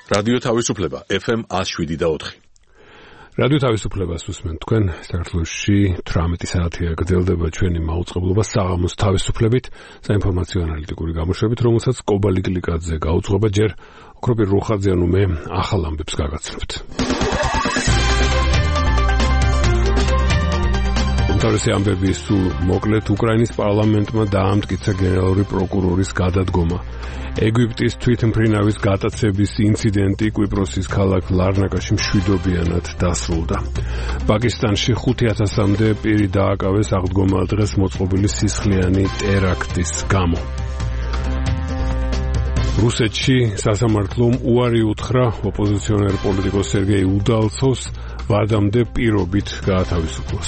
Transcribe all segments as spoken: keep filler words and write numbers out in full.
რადიო თავისუფლება ეფ ემ one oh seven და four. რადიო თავისუფლებას უსმენთ თქვენ საქართველოში თვრამეტი საათია გრძელდება ჩვენი მაუწყებლობა საღამოს თავისუფლებით საინფორმაციო ანალიტიკური გამოშვებით, რომელსაც კობალი კლიკაძე გაუძღვება, ჯერ ოქროპირ რუხაძე ანუ მე ახალ ამბებს გაგაცნობთ. უმთავრესი ამბები სულ მოკლედ. უკრაინის პარლამენტმა დაამტკიცა გენერალური პროკურორის გადადგომა. ეგვიპტის თვითმფრინავის გატაცების ინციდენტი კვიპროსის ქალაქ ლარნაკაში მშვიდობიანად დასრულდა. პაკისტანში ხუთი ათასამდე პირი დააკავეს აღდგომა დღეს მოწყობილი სისხლიანი ტერაქტის გამო. რუსეთში სასამართლომ უარი უთხრა ოპოზიციონერ პოლიტიკოს სერგეი უდალცოვს ვადამდე პირობით გაათავისუფლოს.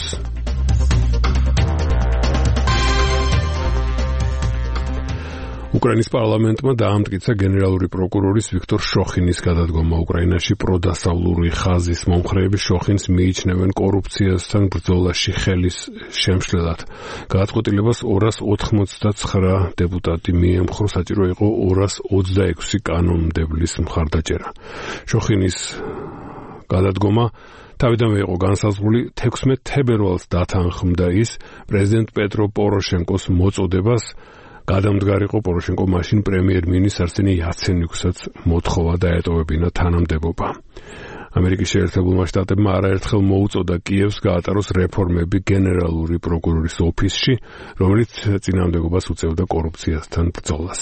უკრაინის პარლამენტმა დაამტკიცა გენერალური პროკურორის ვიქტორ შოხინის გადადგომა. უკრაინაში პროდასავლური ხაზის მომხრეები შოხინს მიიჩნევენ კორუფციასთან ბრძოლაში ხელის შემშლელად. გადაწყვეტილებას ორას ოთხმოცდაცხრა დეპუტატი მიემხრო, საჭირო იყო ორას ოცდაექვსი კანონმდებლის მხარდაჭერა. შოხინის გადადგომა თავიდანვე იყო განსაზღვრული. თექვსმეტ თებერვალს დათანხმდა ის პრეზიდენტ პეტრო პოროშენკოს მოწოდებას. გადამდგარიყო პოროშენკო მაშინ პრემიერ-მინისტრ არსენი იაცენიუკსაც მოთხოვა დაეტოვებინა თანამდებობა. ამერიკის შეერთებულმა შტატებმა არაერთხელ მოუწოდა კიევს გაატაროს რეფორმები გენერალური პროკურორის ოფისში, რომელიც წინააღმდეგობას უწევდა კორუფციასთან ბრძოლას.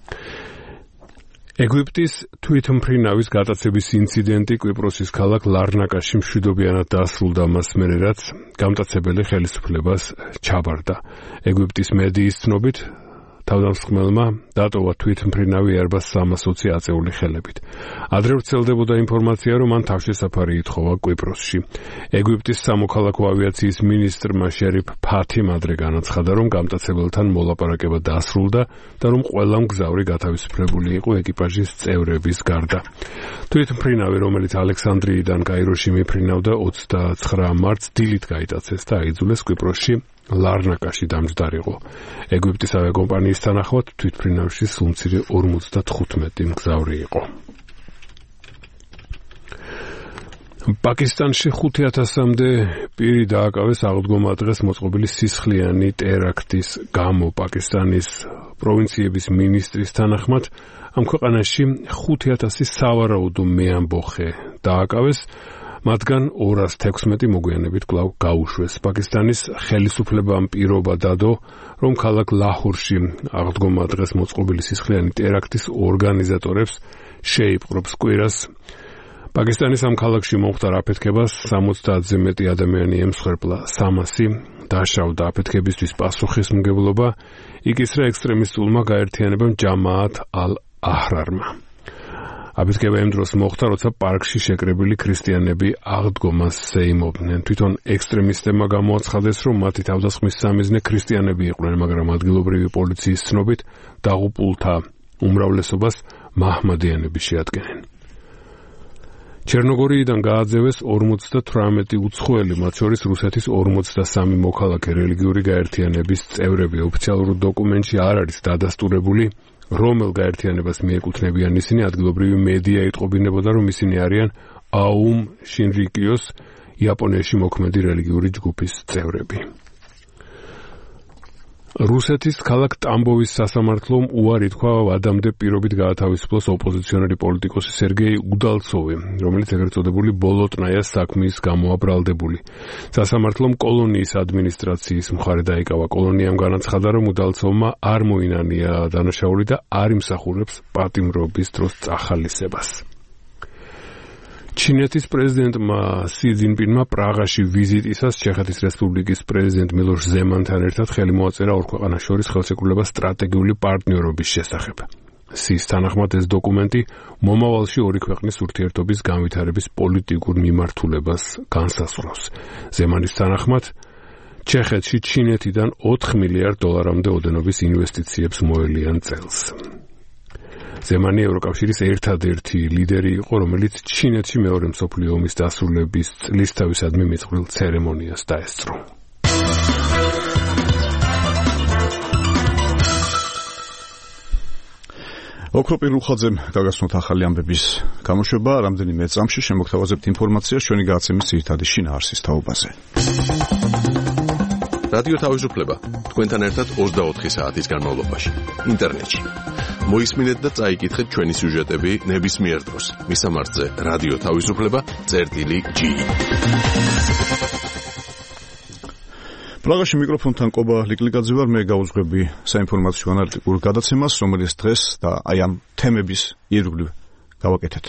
ეგვიპტის თვითმფრინავის გატაცების ინციდენტი კვიპროსის ქალაქ ლარნაკაში მშვიდობიანად დასრულდა, მას მერე რაც გამტაცებელი ხელისუფლებას ჩაბარდა. ეგვიპტის მედიის ცნობით თავდამსხმელმა დატოვა თვითმფრინავი Airbus სამას ოცი აწეული ხელებით. ადრე ვრცელდებოდა ინფორმაცია, რომ მან თავშესაფარი ითხოვა კვიპროსში. ეგვიპტის სამოქალაქო ავიაციის მინისტრმა შერიფ ფათიმ ადრე განაცხადა, რომ გამტაცებელთან მოლაპარაკება დასრულდა და რომ ყველა მგზავრი გათავისუფლებული იყო ეკიპაჟის წევრების გარდა. თვითმფრინავი, რომელიც ალექსანდრიიდან კაიროში მიფრინავდა, ოცდაცხრა მარტს დილით გაიტაცეს და აიძულეს კვიპროსში ლარნაკაში დამჯდარიყო. ეგვიპტის ავიაკომპანიის თანახმად თვითმფრინავში სულ მცირე ორმოცდათხუთმეტი მგზავრი იყო. პაკისტანში ხუთი ათასამდე პირი დააკავეს აღდგომა დღეს მოწყობილი სისხლიანი ტერაქტის გამო. პაკისტანის პროვინციების მინისტრის თანახმად ამ ქვეყანაში ხუთი ათასი სავარაუდო მეამბოხე დააკავეს, მათგან ორას თექვსმეტი მოგვიანებით კვლავ გაუშვეს. პაკისტანის ხელისუფლებამ პირობა დადო, რომ ქალაქ ლაჰორში აღდგომა დღეს მოწყობილი სისხლიანი ტერაქტის ორგანიზატორებს შეიპყრობს კვირას. პაკისტანის ამ ქალაქში მომხდარ აფეთქებას სამოცდაათზე მეტი ადამიანი ემსხვერპლა, სამასი დაშავდა. აფეთქებისთვის პასუხისმგებლობა იკისრა ექსტრემისტულმა გაერთიანებამ ჯამაათ ალ-აჰრარმა. აფეთქება იმ დროს მოხდა, როცა პარკში შეკრებილი ქრისტიანები აღდგომას ზეიმობდნენ. თვითონ ექსტრემისტებმა გამოაცხადეს, რომ მათი თავდასხმის სამიზნე ქრისტიანები იყვნენ, მაგრამ ადგილობრივი პოლიციის ცნობით დაღუპულთა უმრავლესობას მაჰმადიანები შეადგენენ. ჩერნოგორიიდან გააძევეს ორმოცდათვრამეტი უცხოელი, მათ შორის რუსეთის ორმოცდასამი მოქალაქე. რელიგიური გაერთიანების წევრები. ოფიციალურ დოკუმენტში არ არის დადასტურებული, რომელ გაერთიანებას მიეკუთვნებიან ისინი. ადგილობრივი მედია იტყობინებოდა, რომ ისინი არიან აუმ შინრიკიოს, იაპონიაში მოქმედი რელიგიური ჯგუფის წევრები. რუსეთის ქალაქ ტამბოვის სასამართლომ უარი თქვა ვადამდე პირობით გაათავისუფლოს ოპოზიციონერი პოლიტიკოსი სერგეი უდალცოვი, რომელიც ეგრეთ წოდებული ბოლოტნაიას საქმის გამოა ბრალდებული. სასამართლომ კოლონიის ადმინისტრაციის მხარე დაიკავა. კოლონიამ განაცხადა, რომ უდალცოვმა არ მოინანია დანაშაული და არ იმსახურებს პატიმრობის დროს წახალისებას. ჩინეთის პრეზიდენტმა სი ძინპინმა პრაღაში ვიზიტისას ჩეხეთის რესპუბლიკის პრეზიდენტ მილოშ ზემანთან ერთად ხელი მოაწერა ორ ქვეყანას შორის ხელშეკრულება სტრატეგიული პარტნიორობის შესახებ. სის თანახმად ეს დოკუმენტი მომავალში ორი ქვეყნის ურთიერთობის განვითარების პოლიტიკურ მიმართულებას განსაზღვრავს. ზემანის თანახმად ჩეხეთში ჩინეთიდან ოთხ მილიარდ დოლარამდე ოდენობის ინვესტიციებს მოელიან წელს. ზემანი ევროკავშირის ერთადერთი ლიდერი იყო, რომელიც ჩინეთში მეორე მსოფლიო ომის დასრულების წლისთავისადმი მიწყვილ ცერემონიას დაესწრო. ოქროპირ უხაძემ გაგაცნოთ ახალი ამბების გამოშვება, რამდენიმე წამში შემოგთავაზებთ ინფორმაციას ჩვენი გადაცემის ძირითადი შინაარსის თაობაზე. რადიო თავისუფლება თქვენთან ერთად ოცდაოთხი საათის განმავლობაში ინტერნეტში. მოისმინეთ და წაიკითხეთ ჩვენი სიუჟეტები ნებისმიერ დროს. მისამართზე რადიო თავისუფლება წერტილი ჯი. პრაღაში მიკროფონთან ყობა ლიკლიკაძე ვარ, მე გავუძღვები საინფორმაციო ანალიტიკურ გადაცემას, რომელიც დღეს და აი ამ თემების ირგვლივ გავაკეთეთ.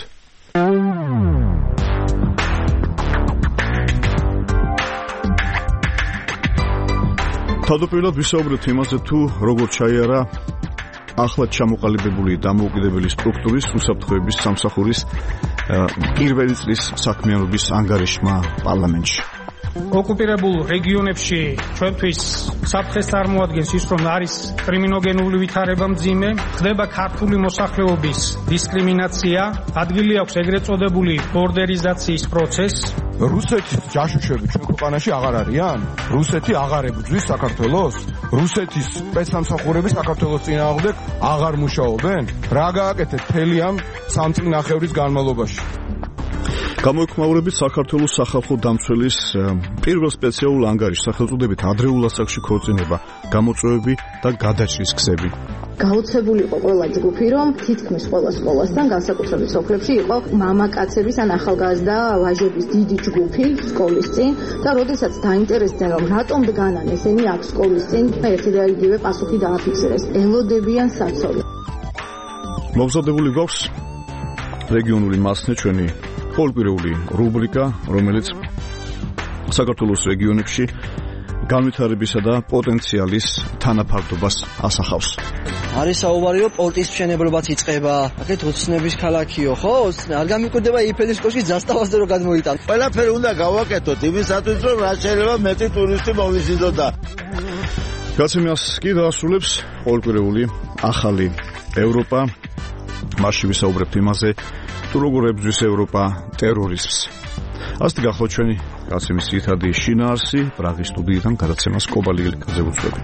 თავდაპირველად ვისაუბრეთ იმაზე, თუ როგორ ჩაიარა ახლად ჩამოყალიბებული დამოუკიდებელი სტრუქტურის უსაფრთხოების სამსახურის პირველი წლის საქმიანობის ანგარიშმა პარლამენტში. ოკუპირებულ რეგიონებში ჩვენთვის საფრთხეს წარმოადგენს ის, რომ არის კრიმინოგენული ვითარება მძიმე, ხდება ქართული მოსახლეობის დისკრიმინაცია, ადგილი აქვს ეგრეთ წოდებული ბორდერიზაციის პროცესს. რუსეთის ჯაშუშები ჩვენ ქვეყანაში აღარ არიან? რუსეთი აღარ ებრძვის საქართველოს? რუსეთის სპეცსამსახურები საქართველოს წინააღმდეგ აღარ მუშაობენ? რა გააკეთეთ მთელი ამ სამ წლინახევრის განმავლობაში? გამოექვმაურებით საქართველოს სახალხო დამცველის პირველ სპეციალურ ანგარიშს სახელწოდებით ადრეულ ასაკში ქორწინება, გამოწვევები და გადაჭრის გზები. გაოცებული იყო ყველა ჯგუფი, რომ თითქმის ყველა სკოლასთან, განსაკუთრებით სოფლებში, იყო მამაკაცების ან ახალგაზრდა ვაჟების დიდი ჯგუფი სკოლის წინ და როდესაც დაინტერესდნენ, რომ რატომ დგანან ესენი აქ სკოლის წინ, ერთი და იგივე პასუხი დააფიქსირეს. ელოდებიან საცოლე. მოგზადებული გვაქვს რეგიონული მასწავლე ჩვენი პოლიტიკური რუბრიკა, რომელიც საქართველოს რეგიონებში განვითარებისა და პოტენციალის თანაფარდობას ასახავს. არის საუბარი, რომ პორტის მშენებლობაც იწყება. აქეთ ოცნების ქალაქიო, ხო? არ გამიკვირდება იფენის კოშკი ზასტავაზე რომ გადმოიტან. ყველაფერი უნდა გავაკეთოთ იმისათვის, რომ რა შეიძლება მეტი ტურისტი მოვიზიდოთ და გაცემას კი დაასრულებს პოლიტიკური ახალი ევროპა. მასში ვისაუბრებთ იმაზე, თუ როგორ ებრძვის ევროპა ტერორიზმს. ასეთი გახლავთ ჩვენი გადაცემის ძირითადი შინაარსი, პრაღის სტუდიიდან გადაცემას ყობა ლიკლიკაძე უძღვები.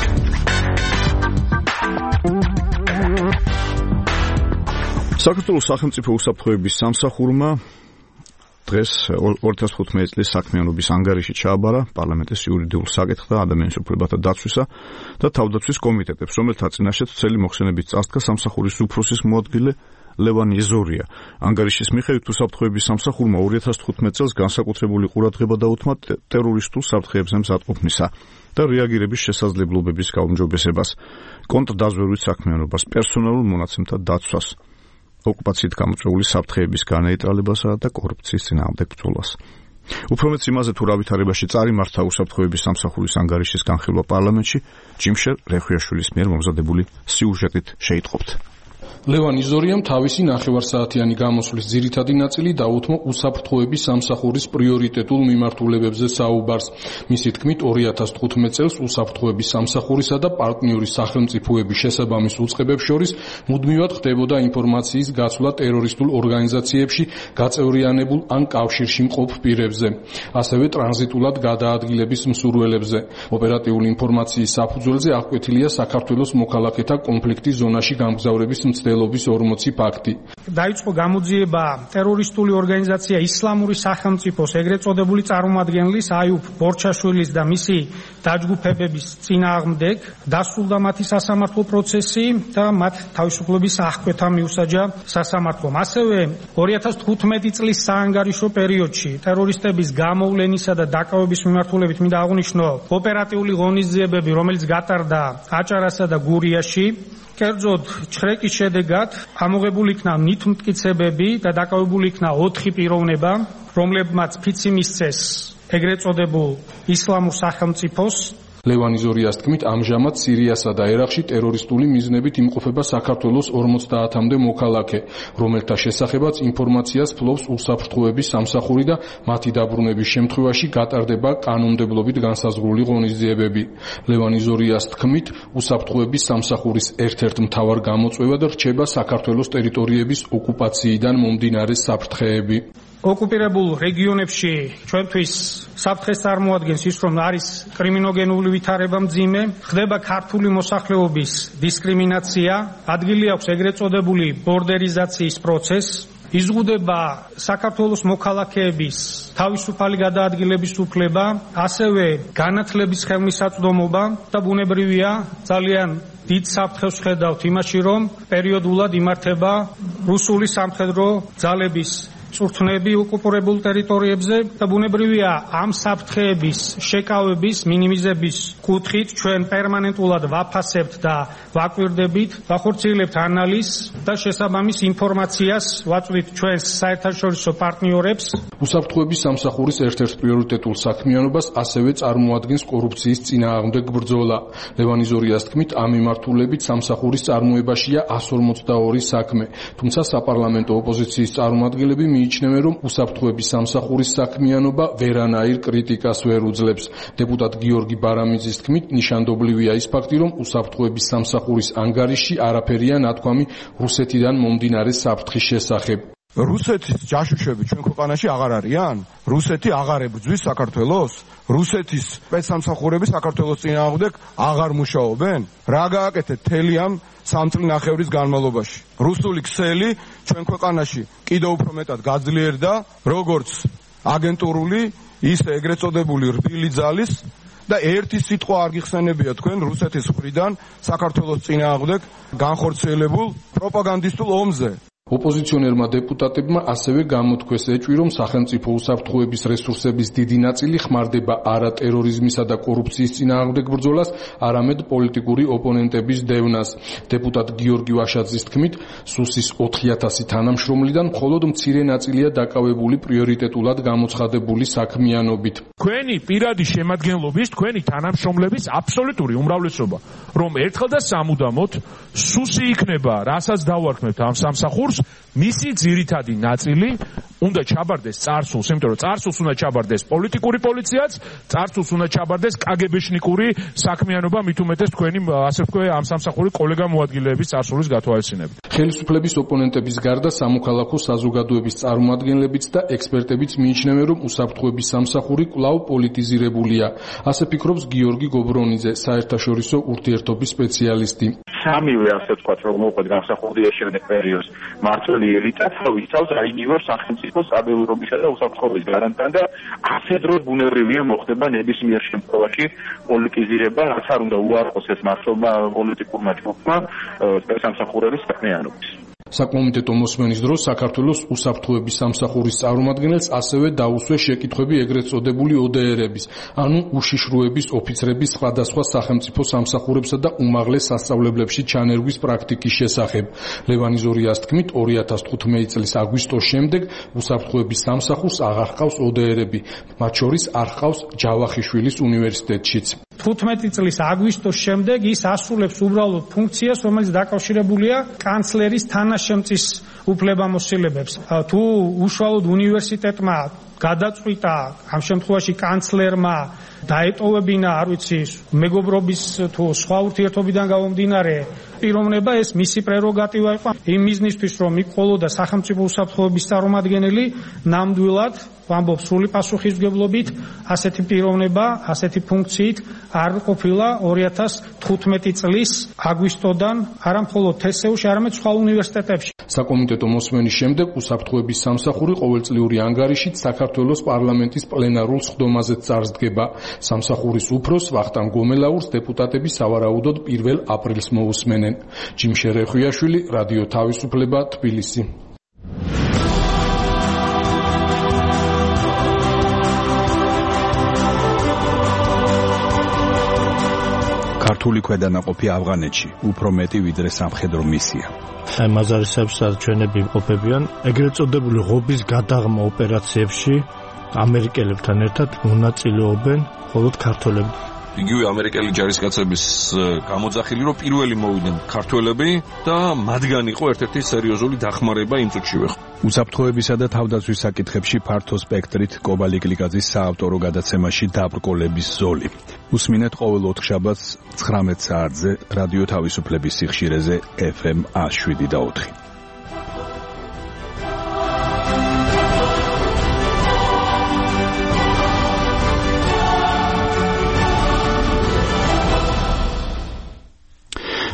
საქართველოს სახელმწიფო უსაფრთხოების სამსახურმა დღეს ორი ათას თხუთმეტი წლის საქმიანობის ანგარიში ჩააბარა პარლამენტის იურიდიულ საკითხ და ადამიანის უფლებათა დაცვისა და თავდაცვის კომიტეტებს, რომელთა წინაშეც ცელი მოხსენებით წასდგა სამსახურის უფროსის მოადგილე ლევან იზორია. ანგარიშის მიხედვით უსაფრთხოების სამსახურმა ორი ათას თხუთმეტი წელს განსაკუთრებული ყურადღება დაუთმა ტერორისტულ საფრთხეებზე მზადყოფნისა და რეაგირების შესაძლებლობების გაუმჯობესებას, კონტრდაზვერვის საქმიანობას, პერსონალურ მონაცემთა დაცვას, ოკუპაციით გამოწვეული საფრთხეების განეიტრალებასა და კორუფციის წინააღმდეგ ბრძოლას. უფრო მეც იმაზე, თუ რა ვითარებაში წარიმართა უსაფრთხოების სამსახურის ანგარიშის განხილვა პარლამენტში, ჯიმშერ რეხვიაშვილის მიერ მომზადებული სიუჟეტით შეიტყობთ. ლევან იზორიამ თავისი ნახევარსაათიანი გამოსვლის ძირითადი ნაწილი დაუთმო უსაფრთხოების სამსახურის პრიორიტეტულ მიმართულებებზე საუბარს. მისი თქმით, ორი ათას თხუთმეტი წელს უსაფრთხოების სამსახურისა და პარტნიორი სახელმწიფოების შესაბამის უწყებებს შორის მუდმივად ხდებოდა ინფორმაციის გაცვლა ტერორისტულ ორგანიზაციებში გაწევრიანებულ ან კავშირში მყოფ პირებზე, ასევე ტრანზიტულად გადაადგილების მსურველებზე. ოპერატიული ინფორმაციის საფუძველზე აღკვეთილია საქართველოს მოქალაქეთა კონფლიქტის ზონაში გამგზავრების მცდელობის ორმოცი ფაქტი. დაიწყო გამოძიება ტერორისტული ორგანიზაცია ისლამური სახელმწიფოს ეგრეთ წოდებული წარმომადგენლის აიუბ ბორჩაშვილის და მისი დაჯგუფებების წინააღმდეგ, დასრულდა მათი სასამართლო პროცესი და მათ თავისუფლების აღკვეთა მიუსაჯა სასამართლომ. ასევე ორი ათას თხუთმეტი წლის საანგარიშო პერიოდში ტერორისტების გამოვლენისა და დაკავების მიმართულებით მინდა აღვნიშნო ოპერატიული ღონისძიებები, რომელიც გატარდა აჭარასა და გურიაში. კერძოდ ჩხრეკის შედეგად ამოღებული იქნა ნივთმტკიცებები და დაკავებული იქნა ოთხი პიროვნება, რომლებმაც ფიცი მისცეს ეგრეთ წოდებულ ისლამურ სახელმწიფოს. ლევან იზორიას თქმით, ამჟამად სირიასა და ერაყში ტერორისტული მიზნებით იმყოფება საქართველოს ორმოცდაათამდე მოქალაქე, რომელთა შესახებაც ინფორმაციას ფლობს უსაფრთხოების სამსახური და მათი დაბრუნების შემთხვევაში გატარდება კანონმდებლობით განსაზღვრული ღონისძიებები. ლევან იზორიას თქმით, უსაფრთხოების სამსახურის ერთ-ერთ მთავარ გამოწვევად რჩება საქართველოს ტერიტორიების ოკუპაციიდან მომდინარე საფრთხეები. ოკუპირებულ რეგიონებში ჩვენთვის საფრთხეს წარმოადგენს ის, რომ არის კრიმინოგენული ვითარება მძიმე, ხდება ქართული მოსახლეობის დისკრიმინაცია, ადგილი აქვს ეგრეთ წოდებული ბორდერიზაციის პროცესი, იზღუდება საქართველოს მოქალაქეების თავისუფალი გადაადგილების უფლება, ასევე განათლების ხელმისაწვდომობა და ბუნებრივია ძალიან დიდ საფრთხეს ხედავთ იმაში, რომ პერიოდულად იმართება რუსული სამხედრო ძალების წვრთნები ოკუპირებულ ტერიტორიებზე და ბუნებრივია ამ საფრთხეების შეკავების მინიმიზების კუთხით ჩვენ პერმანენტულად ვაფასებთ და ვაკვირდებით, ვახორციელებთ ანალიზს და შესაბამის ინფორმაციას ვაწვდით ჩვენს საერთაშორისო პარტნიორებს. უსაფრთხოების სამსახურის ერთ-ერთ პრიორიტეტულ საქმიანობას ასევე წარმოადგენს კორუფციის წინააღმდეგ ბრძოლა. ლევან იზორიას თქმით, ამ მიმართულებით სამსახურის წარმოებაშია εκατს ორმოცდაორი საქმე, თუმცა საპარლამენტო ოპოზიციის წარმომადგენლები მიიჩნევენ, რომ უსაფრთხოების სამსახურის საქმიანობა ვერანაირ კრიტიკას ვერ უძლებს. დეპუტატ გიორგი ბარამიძის თქმით, ნიშანდობლივია ის ფაქტი, რომ უსაფრთხოების სამსახურის ანგარიში არაფერია ნათქვამი რუსეთიდან მომდინარე საფრთხის შესახებ. რუსეთის ჯაშუშები ჩვენ ქვეყანაში აღარ არიან? რუსეთი აღარ ებრძვის საქართველოს? რუსეთის სპეცსამსახურები საქართველოს წინააღმდეგ აღარ მუშაობენ? რა გააკეთეთ მთელი ამ სამწლინახევრის განმავლობაში? რუსული ქსელი ჩვენ ქვეყანაში კიდევ უფრო მეტად გაძლიერდა, როგორც აგენტურული, ისე ეგრეთ წოდებული რბილი ძალის და ერთი სიტყვა არ გიხსენებია თქვენ რუსეთის მხრიდან საქართველოს წინააღმდეგ განხორციელებულ პროპაგანდისტულ ომზე. ოპოზიციონერმა დეპუტატებმა ასევე გამოთქვეს ეჭვი, რომ სახელმწიფო უსაფრთხოების რესურსების დიდი ნაწილი ხმარდება არა ტერორიზმისა და კორუფციის წინააღმდეგ ბრძოლას, არამედ პოლიტიკური ოპონენტების დევნას. დეპუტატ გიორგი ვაშაძის თქმით, სუსის ოთხი ათასი თანამშრომლიდან მხოლოდ მცირე ნაწილია დაკავებული პრიორიტეტულად გამოცხადებული საქმიანობით. თქვენი პირადი შემადგენლობის, თქვენი თანამშრომლების აბსოლუტური უმრავლესობა, რომ ერთხელ და სამუდამოდ სუსი იქნება, რასაც დავარქმევთ ამ სამსახურს, მისი ძირითადი ნაწილი უნდა ჩაბარდეს წარსულს, იმიტომ რომ წარსულს უნდა ჩაბარდეს პოლიტიკური პოლიციაც, წარსულს უნდა ჩაბარდეს კაგებეშნიკური საქმიანობა, მით უმეტეს თქვენი ასე ვთქვი ამ სამსახური კოლეგა მოადგილეების წარსულის გათვალისწინებით. ხელისუფლების ოპონენტების გარდა სამოქალაქო საზოგადოების წარმომადგენლებიც და ექსპერტებიც მიიჩნევენ, რომ უსაფრთხოების სამსახური კვლავ პოლიტიზირებულია. ასე ფიქრობს გიორგი გობრონიძე, საერთაშორისო ურთიერთობის სპეციალისტი. სამივე ასე ვთქვათ, რომ მოუყვეთ განსახურდია შემდეგ პერიოდს მართველი ელიტა თავისთავად აიგივებს სახელმწიფოს სტაბილურობისა და უსაფრთხოების გარანტთან და ასე დროს ბუნებრივია მოხდება ნებისმიერ შემთხვევაში პოლიტიზირება, რაც არ უნდა უარყოს ეს მართლობა პოლიტიკურმა ჯგუფმა სპეცსამსახურების საქმიანობის. საკომიტეტო მოსმენის დროს საქართველოს უსაფრთხოების სამსახურის წარმომადგენელს ასევე დაუსვეს შეკითხვები ეგრეთ წოდებული O D R-ების, ანუ უშიშროების ოფიცრების სხვადასხვა სახელმწიფო სამსახურებსა და უმაღლეს სასწავლებლებში ჩანერგვის პრაქტიკის შესახებ. ლევან იზორიას თქმით, ორი ათას თხუთმეტი წლის აგვისტოს შემდეგ უსაფრთხოების სამსახურს აღარ ჰყავს O D R-ები, მათ შორის არ ჰყავს ჯავახიშვილის უნივერსიტეტშიც. თხუთმეტი წლის აგვისტოს შემდეგ ის ასრულებს უბრალოდ ფუნქციას, რომელიც დაკავშირებულია კანცლერის თანაშემწის უფლებამოსილებებს. თუ უშუალოდ უნივერსიტეტმა გადაწყვიტა ამ შემთხვევაში კანცლერმა დაეტოვებინა, არ ვიცი, მეგობრობის თუ სხვა ურთიერთობიდან გამომდინარე პიროვნება, ეს მისი პრეროგატივა იყო. იმ მიზნისთვის, რომ იყოლოდა სახელმწიფო უსაფრთხოების წარმომადგენელი, ნამდვილად ვამბობ სრული პასუხისმგებლობით, ასეთი პიროვნება, ასეთი ფუნქციით არ ყოფილა ორი ათას თხუთმეტი წლის აგვისტოდან, არა მხოლოდ თესეუში, არამედ სხვა უნივერსიტეტებში. საკომიტეტო მოსმენის შემდეგ უსაფრთხოების სამსახური ყოველწლიური ანგარიშით საქართველოს პარლამენტის პლენარულ სხდომაზე წარსდგება. სამსახურის უფროს ვახტანგ გომელაურს დეპუტატები სავარაუდოდ პირველ აპრილს მოусმენენ. ჯიმშე რეხვიაშვილი, რადიო თავისუფლება, თბილისი. ქართული ქვედანაყოფი ავღანეთში უფრო მეტი ვიდრე სამხედრო მისია. აი მაზარისებს ჩვენები იმყოფებიან ეგრეთ წოდებული ღობის გადაღმა ოპერაციებში ამერიკელებთან ერთად მონაწილეობენ მხოლოდ ქართველები. იგივე ამერიკელი ჯარისკაცების გამოძახილი, რომ პირველი მოვიდნენ ქართველები და მათგან იყო ერთ-ერთი სერიოზული დახმარება იმ წუთშივე. უსაფრთხოებისა და თავდაცვის საკითხებში ფართო სპექტრით კობალი გლიკაძის საავტორო გადაცემაში დაბრკოლების ზოლი. უსმინეთ ყოველ ოთხშაბათს ცხრამეტ საათზე რადიო თავისუფლების სიხშირეზე F M one oh seven და ოთხი.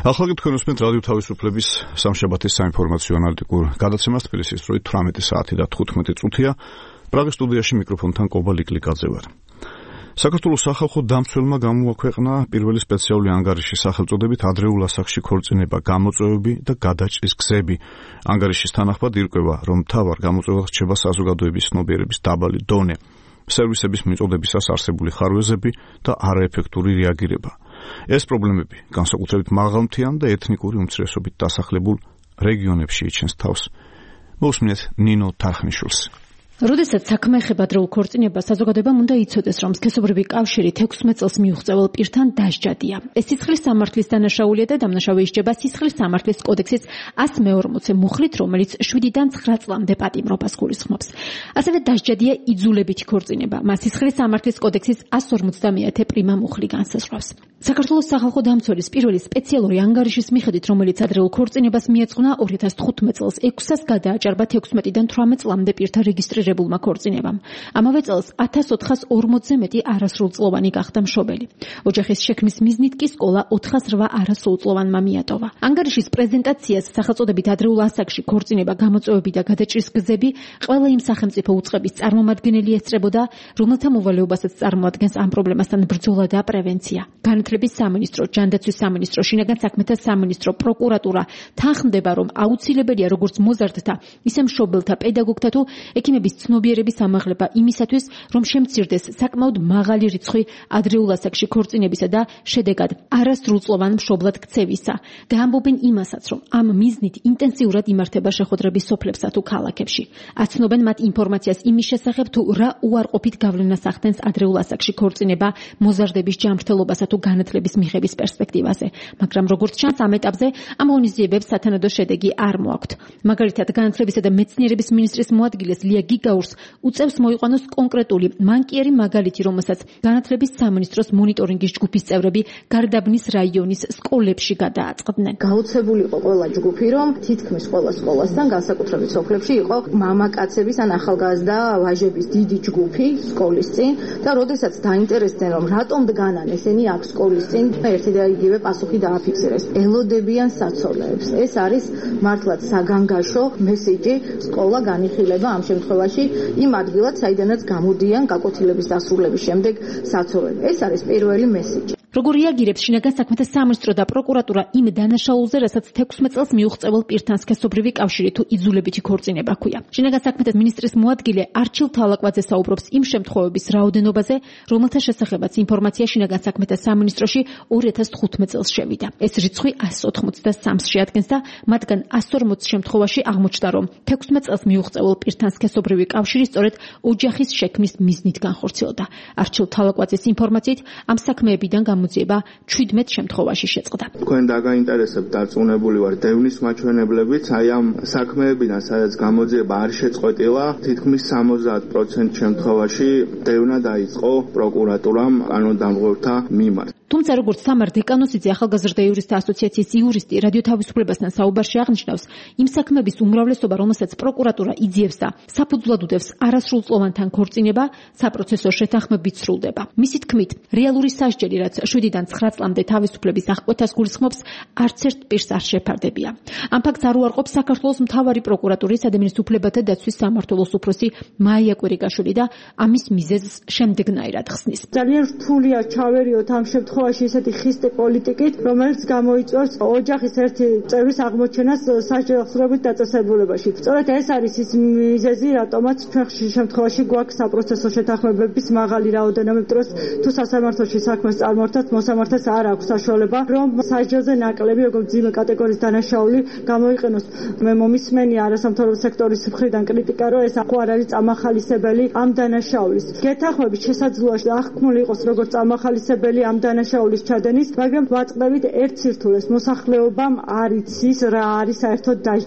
ახლა კი თქვენ უსმენთ რადიო თავისუფლების სამშაბათის საინფორმაციო ანალიტიკურ გადაცემას თბილისის დროით თვრამეტი საათი და თხუთმეტი წუთია. პრაღის სტუდიაში მიკროფონთან კობა ლიკლიკაძე ვარ. საქართველოს სახალხო დამცველმა გამოაქვეყნა პირველი სპეციალური ანგარიში სახელწოდებით ადრეულ ასაკში ქორწინება, გამოწვევები და გადაჭრის გზები. ანგარიშის თანახმად ირკვევა, რომ მთავარ გამოწვევად რჩება საზოგადოების ცნობიერების დაბალი დონე, სერვისების მიწოდებისას არსებული ხარვეზები და არაეფექტური რეაგირება. ეს პრობლემები განსაკუთრებით მაღალმთიან და ეთნიკური უმცირესობით დასახლებულ რეგიონებში იჩენს თავს. მოусმინეთ ნინო თარხნიშვილს. როდესაც საქმე ეხება დროულ ქორწინებას, საზოგადოებამ უნდა იცოდეს, რომ სქესობრივი კავშირი თექვსმეტ წელს მიუღწეულ პირთან დასჯადია. ეს სისხლის სამართლის დანაშაულია და დამნაშავე ისჯება სისხლის სამართლის კოდექსის ას მეორმოცე მუხლით, რომელიც შვიდიდან ცხრა წლამდე პატიმრობას გულისხმობს. ასევე დასჯადია იძულებითი ქორწინება. მას სისხლის სამართლის კოდექსის ას ორმოცდამეათე პრიმა მუხლი განსაზღვრავს. საქართველოს სახალხო დამცველის პირველი სპეციალური ანგარიშის მიხედვით, რომელიც ადრეულ ქორწინებას მიეძღვნა ორი ათას თხუთმეტ წელს ექვსას გადააჭარბა თექვსმეტიდან თვრამეტ წლამდე პირთა რეგისტრირებულმა ქორწინებამ. ამავე წელს ათას ოთხას ორმოცზე მეტი არასრულწლოვანი გახდა მშობელი. ოჯახის შექმნის მიზნით კი სკოლა ოთხას რვა არასრულწლოვანმა მიატოვა. ანგარიშის პრეზენტაციას სახელწოდებით ადრეულ ასაკში ქორწინება, გამოწვევები და გადაჭრის გზები ყველა იმ სახელმწიფო უწყების წარმომადგენელი ესწრებოდა, რომელთა მოვალეობასაც წარმოადგენს ამ პრობლემასთან ბრძოლა და პრევენცია. განათლების სამინისტრო, ჯანდაცვის სამინისტრო, შინაგან საქმეთა სამინისტრო, პროკურატურა თანხმდება, რომ აუცილებელია როგორც მოზარდთა, ისე მშობელთა, პედაგოგთა თუ ექიმების ცნობიერების ამაღლება იმისათვის, რომ შემცირდეს საკმაოდ მაღალი რიცხვი ადრეულ ასაკში ქორწინებისა და შედეგად არასრულწლოვან მშობლად ქცევისა. და ამბობენ იმასაც, რომ ამ მიზნით ინტენსიურად იმართება შეხვედრები სოფლებსა თუ ქალაქებში. აცნობენ მათ ინფორმაციას იმის შესახებ, თუ რა უარყოფით გავლენას ახდენს ადრეულ ასაკში ქორწინება მოზარდების ჯანმრთელობასა თუ განათლების მიღების პერსპექტივაზე. მაგრამ როგორც ჩანს, ამ ეტაპზე ამ ღონისძიებებს სათანადო შედეგი არ მოაქვთ. მაგალითად, განათლებისა და მეცნიერების მინისტრის მოადგილეს ლია გიგაურს უწევს მოიყვანოს კონკრეტული მანკიერი მაგალითი, რომელსაც განათლების სამინისტროს მონიტორინგის ჯგუფის წევრები გარდაბნის რაიონის სკოლებში გადააწყდნენ. გაოცებული იყო ყველა ჯგუფი, რომ თითქმის ყველა სკოლასთან, განსაკუთრებით სოფლებში, იყო მამაკაცების ან ახალგაზრდა ვაჟების დიდი ჯგუფი სკოლის წინ და როდესაც დაინტერესდნენ, რომ რატომ დგანან ესენი აქ სკოლის წინ, ერთი და იგივე პასუხი დააფიქსირეს. ელოდებიან საცოლეებს. ეს არის მართლაც საგანგაშო მესიჯი, სკოლა განიხილება ამ შემთხვევაში იმ ადგილად, საიდანაც გამოდიან გაკვეთილების დასრულების შემდეგ საცოლეები. ეს არის პირველი მესიჯი. როგორ რეაგირებს შინაგან საქმეთა სამინისტრო და პროკურატურა იმ დანაშაულზე, რასაც თექვსმეტ წელს მიუღწეულ პირთან სქესობრივი კავშირი თუ იძულებითი ქორწინება ჰქვია. შინაგან საქმეთა მინისტრის მოადგილე არჩილ თალაკვაძე საუბრობს იმ შემთხვევების რაოდენობაზე, რომელთა შესახებაც ინფორმაცია შინაგან საქმეთა სამინისტროში ორი ათას თხუთმეტ წელს შევიდა. ეს რიცხვი ას ოთხმოცდასამს შეადგენს და მათგან ას ორმოც შემთხვევაში აღმოჩნდა, რომ თექვსმეტ წელს მიუღწეულ პირთან სქესობრივი კავშირი სწორედ ოჯახის შექმნის მიზნით განხორციელდა. არჩილ თალაკვაძის ინფორმაციით, ამ საქმეებიდან გამოძიება ჩვიდმეტ შემთხვევაში შეწყდა. თქვენ დაგაინტერესებთ, დარწმუნებული ვარ, დევნის მაჩვენებლებით, აი ამ საქმეებიდან, სადაც გამოძიება არ შეწყვეტილა, თითქმის სამოცდაათ პროცენტ შემთხვევაში დევნა დაიწყო პროკურატურამ კანონდამღვრთა მიმართ. თუმცა როგორც თამარ დეკანოსიძე, ახალგაზრდა იურისტთა ასოციაციის იურისტი, რადიო თავისუფლებასთან საუბარში აღნიშნავს, იმ საქმეების უმრავლესობა, რომელსაც პროკურატურა იძიებს და საფუძვლად უდევს არასრულწლოვანთან ქორწინება, საპროცესო შეთანხმებით სრულდება. მისი თქმით, რეალური სასჯელი, რაც შვიდიდან ცხრა წლამდე თავისუფლების აღკვეთას გულისხმობს, არც ერთ პირს არ შეფარდებია. ამ ფაქტს არ უარყოფს საქართველოს მთავარი პროკურატურის ადამიანის უფლებათა დაცვის სამმართველოს უფროსი მაია კვირიკაშვილი და ამის მიზეზს შემდეგნაირად ხსნის. ძალიან რთულია ჩავერიოთ ამ შემთხვევაში ისეთი ხისტი პოლიტიკით, რომელიც გამოიწვევს ოჯახის ერთი წევრის აღმოჩენას სასჯელობით დაწესებულებაში. სწორედ ეს არის ის მიზეზი, რატომაც ჩვენ ხშირ შემთხვევაში გვაქვს საპროცესო შეთანხმებების მაღალი რაოდენობა, დროს თუ სასამართლოში საქმეს წარმართած მოსამართლეს არ აქვს საშუალება, რომ სასჯელზე ნაკლები, როგორც ძიმე კატეგორიის დანაშაული გამოიყენოს. მე მომისმენია არასამთავრობო სექტორის მხრიდან კრიტიკა, რომ ეს ხო არ არის წამახალისებელი ამ დანაშაულის. გეთანხმებით შესაძლოა აღქმული იყოს როგორც წამახალისებელი ამ დანაშაულის ჩადენის, მაგრამ ვაწყდებით ერთ სირთულეს, მოსახლეობამ არ იცის რა არის საერთოდ დასჯადი.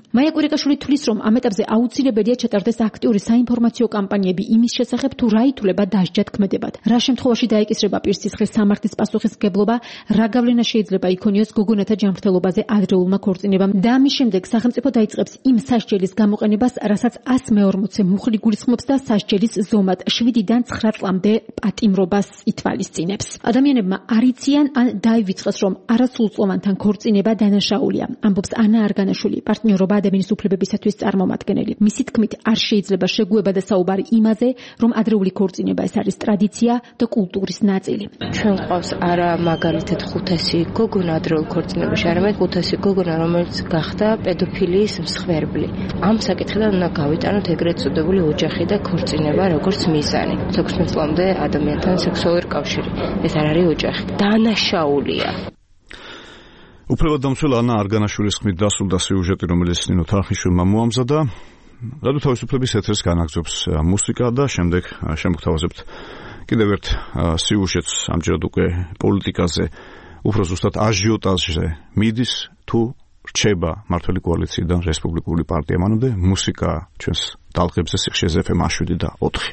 მაია კვირიკაშვილი თვლის, რომ ამ ეტაპზე აუცილებელია ჩატარდეს აქტიური საინფორმაციო კამპანიები იმის შესახებ, თუ რა ითვლება დასჯად ქმედებად. რა შემთხვევაში დაეკისრება პირს სისხლის სამართლის პასუხისმგებლობა, რა გავლენა შეიძლება იქონიოს გოგონათა ჯანმრთელობაზე ადრეულმა ქორწინებამ და ამის შემდეგ სახელმწიფო დაიწყებს იმ სასჯელის გამოყენებას, რასაც ას მეორმოცე მუხლი გულისხმობს და სასჯელის ზომად შვიდიდან ცხრა წლამდე პატიმრობას ითვალისწინებს. ადამიანებმა არ იციან ან დაივიწყეს, რომ არასრულწლოვანთან ქორწინება დანაშაულია. ამბობს ანა არგანაშვილი, პარტნიორობა ადამიანის უფლებებისათვის წარმომადგენელი. მისი თქმით, არ შეიძლება შეგუება და საუბარი იმაზე, რომ ადრეული ქორწინება ეს არის ტრადიცია და კულტურის ნაწილი. ჩვენ გვყავს არა მაგალითად ხუთასი გოგონა ადრეულ ქორწინებაში, არამედ ხუთასი გოგონა, რომელიც გახდა პედოფილიის მსხვერპლი. ამ საკითხიდან უნდა გავიტანოთ ეგრეთ წოდებული ოჯახი და ქორწინება როგორც მიზანი. ოცდაექვსი წლამდე ადამიანთან სექსუალური კავშირი. ეს არ არის ოჯახი. დანაშაულია. უფლებადამცველ ანა არგანაშვილის ხმით დასრულდა სიუჟეტი, რომელიც ნინო თარხნიშვილმა მოამზადა. რადიო თავისუფლების ეთერს განაგზობს მუსიკა და შემდეგ შემოგთავაზებთ კიდევ ერთ სიუჟეტს, ამჯერად უკვე პოლიტიკაზე, უფრო ზუსტად აჟიოტაჟზე მიდის თუ რჩება მართველი კოალიციიდან რესპუბლიკური პარტია. მანამდე მუსიკა ჩვენს ტალღებზე სიხშირეზე ეფ ემ შვიდი და ოთხი.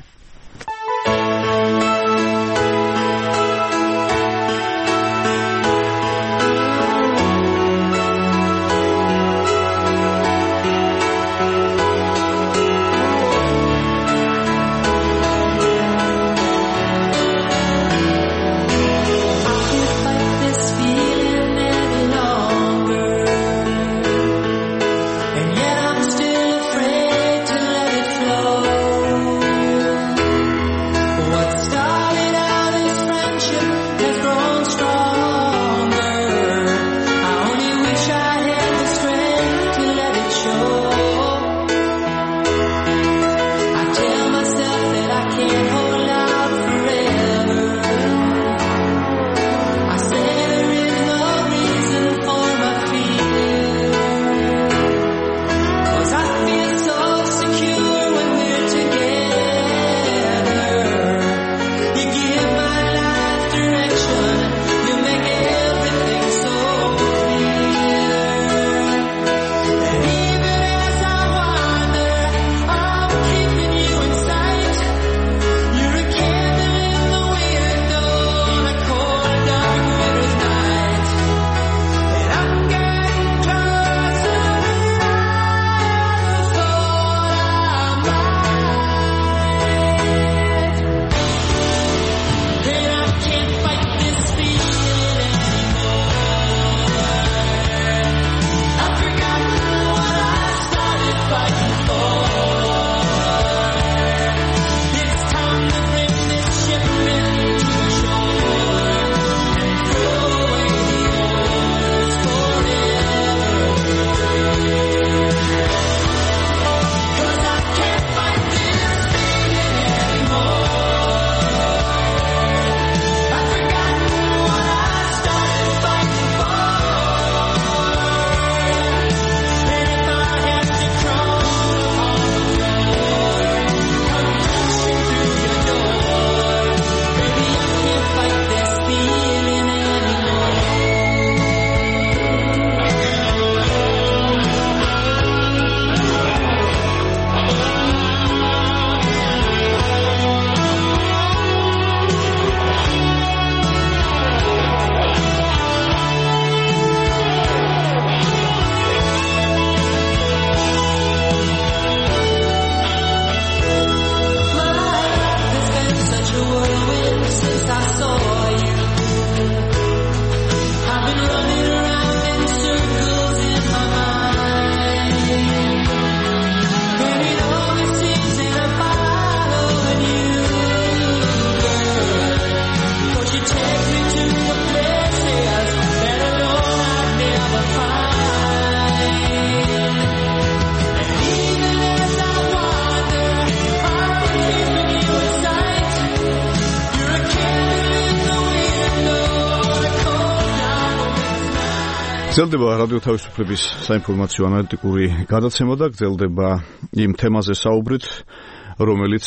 გრძელდება რადიო თავისუფლების საინფორმაციო ანალიტიკური გადაცემა და გრძელდება იმ თემაზე საუბრით, რომელიც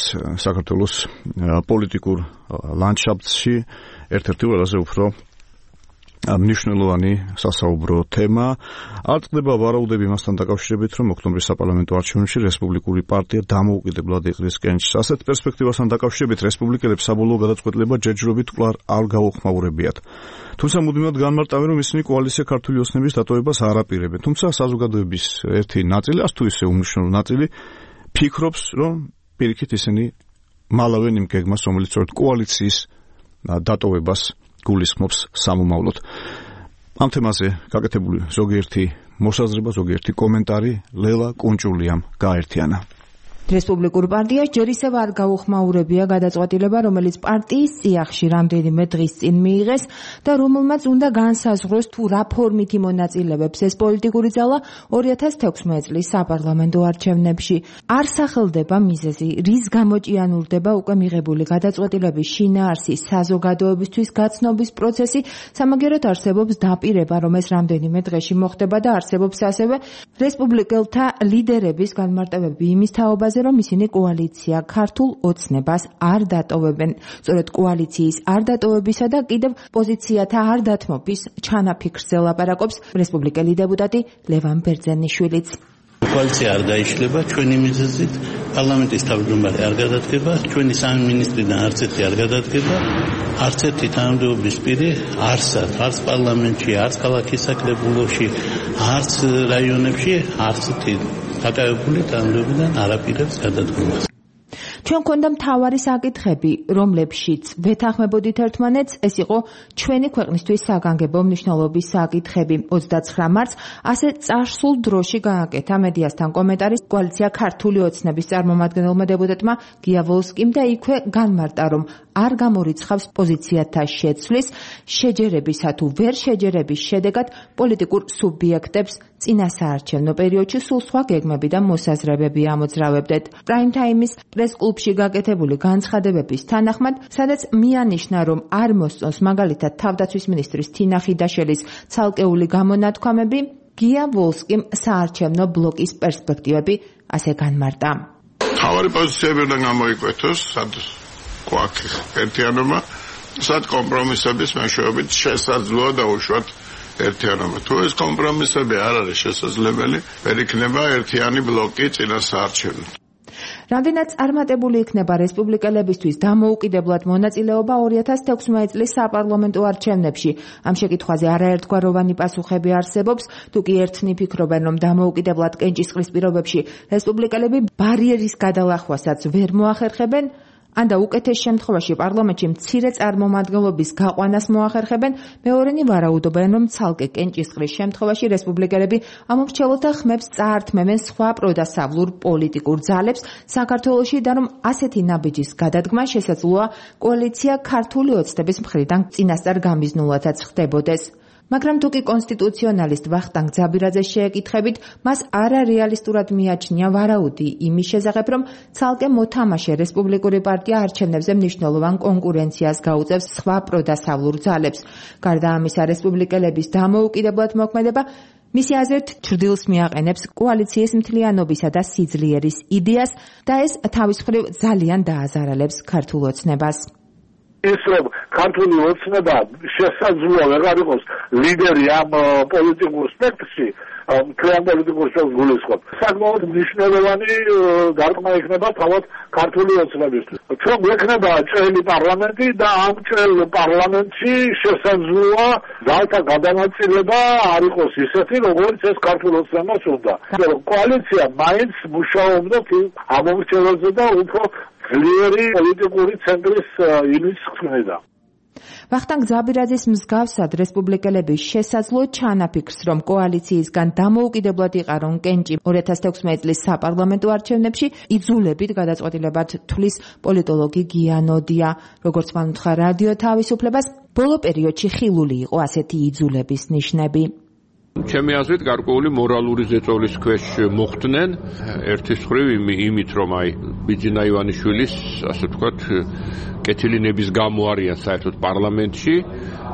საქართველოს პოლიტიკურ ლანდშაფტში ერთ-ერთი ყველაზე უფრო მნიშვნელოვანი სასაუბრო თემა. არ წყდება ვარაუდები მასთან დაკავშირებით, რომ ოქტომბრის საპარლამენტო არჩევნებში რესპუბლიკური პარტია დამოუკიდებლად იყრის კენჭს. ასეთ პერსპექტივასთან დაკავშირებით რესპუბლიკელებს საბოლოო გადაწყვეტილება ჯერჯერობით კვლავ არ გაუხმაურებიათ. თუმცა მუდმივად განმარტავენ, რომ ისინი კოალიცია ქართული ოცნების დატოვებას არ აპირებენ. თუმცა საზოგადოების ერთი ნაწილი, ასე თუ ისე უმნიშვნელო ნაწილი, ფიქრობს, რომ პირიქით ისინი მალავენ იმ გეგმას, რომელიც სწორედ კოალიციის დატოვებას გულისხმობს სამომავლოდ. ამ თემაზე გაკეთებული ზოგიერთი მოსაზრება, ზოგიერთი კომენტარი ლელა კუნჭულიამ გააერთიანა. რესპუბლიკურ პარტიას ჯერ ისევ არ გაუხმაურებია გადაწყვეტილება, რომელიც პარტიის წიაღში რამდენიმე დღის წინ მიიღეს და რომელმაც უნდა განსაზღვროს თუ რა ფორმით იმონაწილეებს ეს პოლიტიკური ძალა ორი ათას თექვსმეტი წლის საპარლამენტო არჩევნებში. არ სახელდება მიზეზი, რის გამო ჭიანურდება უკვე მიღებული გადაწყვეტილების შინაარსი, საზოგადოებისთვის გაცნობის პროცესი, სამაგერად არსებობს დაპირება, რომ ეს რამდენიმე დღეში მოხდება და არსებობს ასევე რესპუბლიკელთა ლიდერების განმარტებები იმის თაობაზე, რომ ისინი კოალიცია ქართულ ოცნებას არ დატოვებენ. სწორედ კოალიციის არ დატოვებისა და კიდევ პოზიციათა არ დათმობის ჩანაფიქრზე ლაპარაკობს რესპუბლიკელი დეპუტატი ლევან ბერძენიშვილიც. კოალიცია არ დაიშლება ჩვენი მიზეზით, პარლამენტის თავმჯდომარე არ გადადგება, ჩვენი სამი მინისტრიდან არც ერთი არ გადადგება, არც ერთი თანამდებობის პირი არსად, არც პარლამენტში, არც ქალაქის საკრებულოში, არც რაიონებში, არც ერთი დაკავებული თანამდებობიდან არ აპირებს გადადგომას. ჩვენ გვქონდა მთავარი საკითხები, რომლებშიც ვეთანხმებოდით ერთმანეთს, ეს იყო ჩვენი ქვეყნისთვის საგანგებო მნიშვნელობის საკითხები. ოცდაცხრა მარტს ასე წარსულ დროში გააკეთა მედიასთან კომენტარი კოალიცია ქართული ოცნების წარმომადგენელმა დეპუტატმა გია ვოლსკიმ და იქვე განმარტა, რომ არ გამორიცხავს პოზიციათა შეცვლის, შეჯერებისა თუ ვერ შეჯერების შედეგად პოლიტიკურ სუბიექტებს წინასაარჩევნო პერიოდში სულ სხვა გეგმები და მოსაზრებები ამოძრავებდეთ. პრაიმ თაიმის პრეს-კლუბში გაკეთებული განცხადებების თანახმად, სადაც მიანიშნა, რომ არ მოსწონს მაგალითად თავდაცვის მინისტრის თინა ხიდაშელის ცალკეული გამონათქვამები, გია ვოლსკიმ საარჩევნო ბლოკის პერსპექტივები ასე განმარტა. თავარი პოზიციები უნდა გამოიკვეთოს, სად გვაქვს ერთიანობა, სად კომპრომისების მეშვეობით შესაძლოა დაუშვათ ერთიანობა. თუ ეს კომპრომისები არ არის შესაძლებელი, ვერ იქნება ერთიანი ბლოკი წინასაარჩევნოდ. რამდენად წარმატებული იქნება რესპუბლიკელებისთვის დამოუკიდებლად მონაწილეობა ორი ათას თექვსმეტი წლის საპარლამენტო არჩევნებში. ამ შეკითხვაზე არაერთგვაროვანი პასუხები არსებობს, თუ კი ერთნი ფიქრობენ, რომ დამოუკიდებლად კენჭისყრის პირობებში რესპუბლიკელები ბარიერის გადალახვასაც ვერ მოახერხებენ, ან და უკეთეს შემთხვევაში პარლამენტში მცირე წარმომადგენლობის გაყვანას მოახერხებენ, მეორენი ვარაუდობენ, რომ ცალკე კენჭისყრის შემთხვევაში რესპუბლიკელები ამომრჩეველთა ხმებს წაართმევენ სხვა პროდასავლურ პოლიტიკურ ძალებს საქართველოში და რომ ასეთი ნაბიჯის გადადგმა შესაძლოა კოალიცია ქართული ოცნების მხრიდან წინასწარ გამიზნულათაც ხდებოდეს. მაგრამ თუ კი კონსტიტუციონალისტ ვახტანგ ძაბირაძეს შეეკითხებით, მას არარეალისტურად მიაჩნია ვარაუდი იმის შესახებ, რომ ცალკე მოთამაშე რესპუბლიკური პარტია არჩევნებზე მნიშვნელოვან კონკურენციას გაუწევს სხვა პროდასავლურ ძალებს. გარდა ამისა, რესპუბლიკელების დამოუკიდებლად მოქმედება მისი აზრით ჩრდილს მიაყენებს კოალიციის მთლიანობისა და სიძლიერის იდეას და ეს თავის მხრივ ძალიან დააზარალებს ქართულ ოცნებას. ის რომ ქართული ოცნება შესაძლოა ვეღარ იყოს ლიდერი ამ პოლიტიკურ სპექტრში, მთლიან პოლიტიკურ სპექტრს გულისხმობ. საკმაოდ მნიშვნელოვანი გარკვევა იქნება თავად ქართული ოცნებისთვის. ჩვენ გვექნება ჭრელი პარლამენტი და ამ ჭრელ პარლამენტში შესაძლოა ძალთა გადანაწილება არ იყოს ისეთი, როგორც ეს ქართულ ოცნებას უნდა. კოალიცია მაინც მუშაობდა ამომრჩეველზე და უფრო ძლიერი პოლიტიკური ცენტრის იმის ხსნიდა. ვახტანგ ძაბირაძის მსგავსად რესპუბლიკელები შესაძლო ჩანაფიქრს, რომ კოალიციისგან დამოუკიდებლად იყარონ კენჭი ორი ათას თექვსმეტი წლის საპარლამენტო არჩევნებში იძულებით გადაწყვეტილებად თვლის პოლიტოლოგი გია ნოდია. როგორც მან უთხრა რადიო თავისუფლებას, ბოლო პერიოდში ხილული იყო ასეთი იძულების ნიშნები. ჩემი აზრით გარკვეული მორალური ზეწოლის ქვეშ მოხვდნენ, ერთის მხრივ იმით, რომ აი ბიძინა ივანიშვილის, ასე ვთქვათ, კეთილი ნების გამო არიან საერთოდ პარლამენტში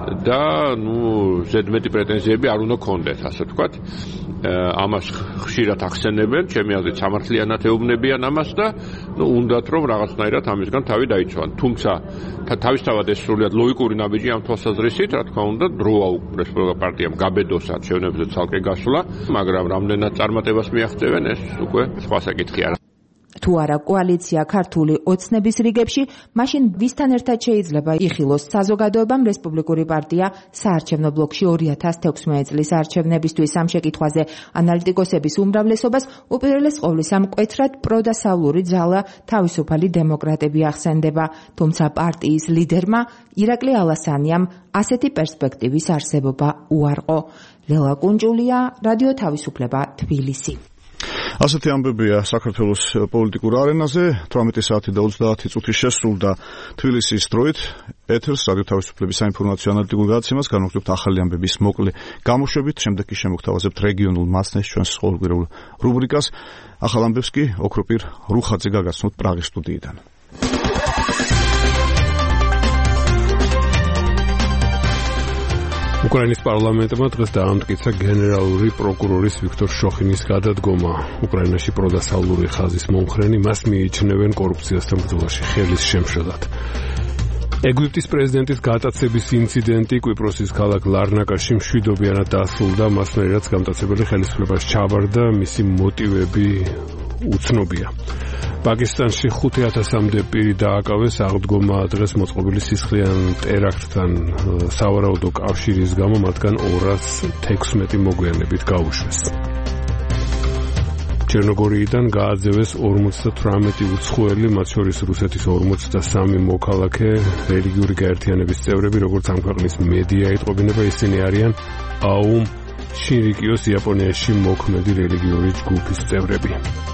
და ნუ ზედმეტი პრეტენზიები არ უნდა ქონდეთ, ასე ვთქვათ. ამას ხშირად ახსენებენ, ჩემი აზრით სამართლიანად ეუბნებიან ამას და ნუ უნდათ რომ რაღაცნაირად ამისგან თავი დაიცვან. თუმცა თავისთავად ეს სრულიად ლოგიკური ნაბიჯი ამ თვალსაზრისით, რა თქმა უნდა, დროა რესპუბლიკურ პარტიამ გაბედოსად შევნებზე ცალკე გასვლა, მაგრამ რამდენად წარმატებას მიაღწევენ, ეს უკვე სხვა საკითხია. თუ არა კოალიცია ქართული ოცნების რიგებში, მაშინ ვისთან ერთად შეიძლება იხილოს საზოგადოებამ რესპუბლიკური პარტია საარჩევნო ბლოკში ორი ათას თექვსმეტი წლის არჩევნებისთვის? ამ შეკითხვაზე ანალიტიკოსების უმრავლესობას უპირველეს ყოვლისა მკვეთრად პროდასავლური ძალა თავისუფალი დემოკრატები ახსენდება, თუმცა პარტიის ლიდერმა ირაკლი ალასანიამ ასეთი პერსპექტივის არსებობა უარყო. ლელა კუნჭულია, რადიო თავისუფლება, თბილისი. ასეთი ამბებია საქართველოს პოლიტიკურ არენაზე. თვრამეტი საათი და ოცდაათი წუთი შესრულდა თბილისის დროით. ეთერს რადიო თავისუფლების საინფორმაციო ანალიტიკურ გადაცემას განვაგრძობთ ახალი ამბების მოკლე გამოშვებით. შემდეგ კი შემოგთავაზებთ რეგიონულ მასნეს ჩვენს ყოველკვირეულ რუბრიკას. ახალ ამბებს კი ოქროპირ რუხაძე გაგაცნოთ პრაღის სტუდიიდან. უკრაინის პარლამენტმა დღეს დაამტკიცა გენერალური პროკურორის ვიქტორ შოხინის გადადგომა. უკრაინაში პროდასავლური ხაზის მომხრენი მას მიიჩნევენ კორუფციასთან ბრძოლაში ხელის შემშლად. ეგვიპტის პრეზიდენტის გატაცების ინციდენტი კვიპროსის ქალაქ ლარნაკაში მშვიდობიანად დასრულდა, მასნაირად რაც გამტაცებელი ხელისუფლებას ჩაბარდა, მისი მოტივები უცნობია. პაკისტანში ხუთი ათასამდე პირი დააკავეს, აღდგომა დღეს მოწყობილი სისხლიან ტერაქტთან სავარაუდო კავშირის გამო მათგან ორას თექვსმეტი მოგვიანებით გაუშვეს. ჩერნოგორიიდან გააძევეს ორმოცდათვრამეტი უცხოელი, მათ შორის რუსეთის ორმოცდასამი მოქალაქე, რელიგიური გაერთიანების წევრები, როგორც ამ ქვეყნის მედია იტყობინება, ისინი არიან აუმ შინრიკიოს იაპონიაში მოქმედი რელიგიური ჯგუფის წევრები.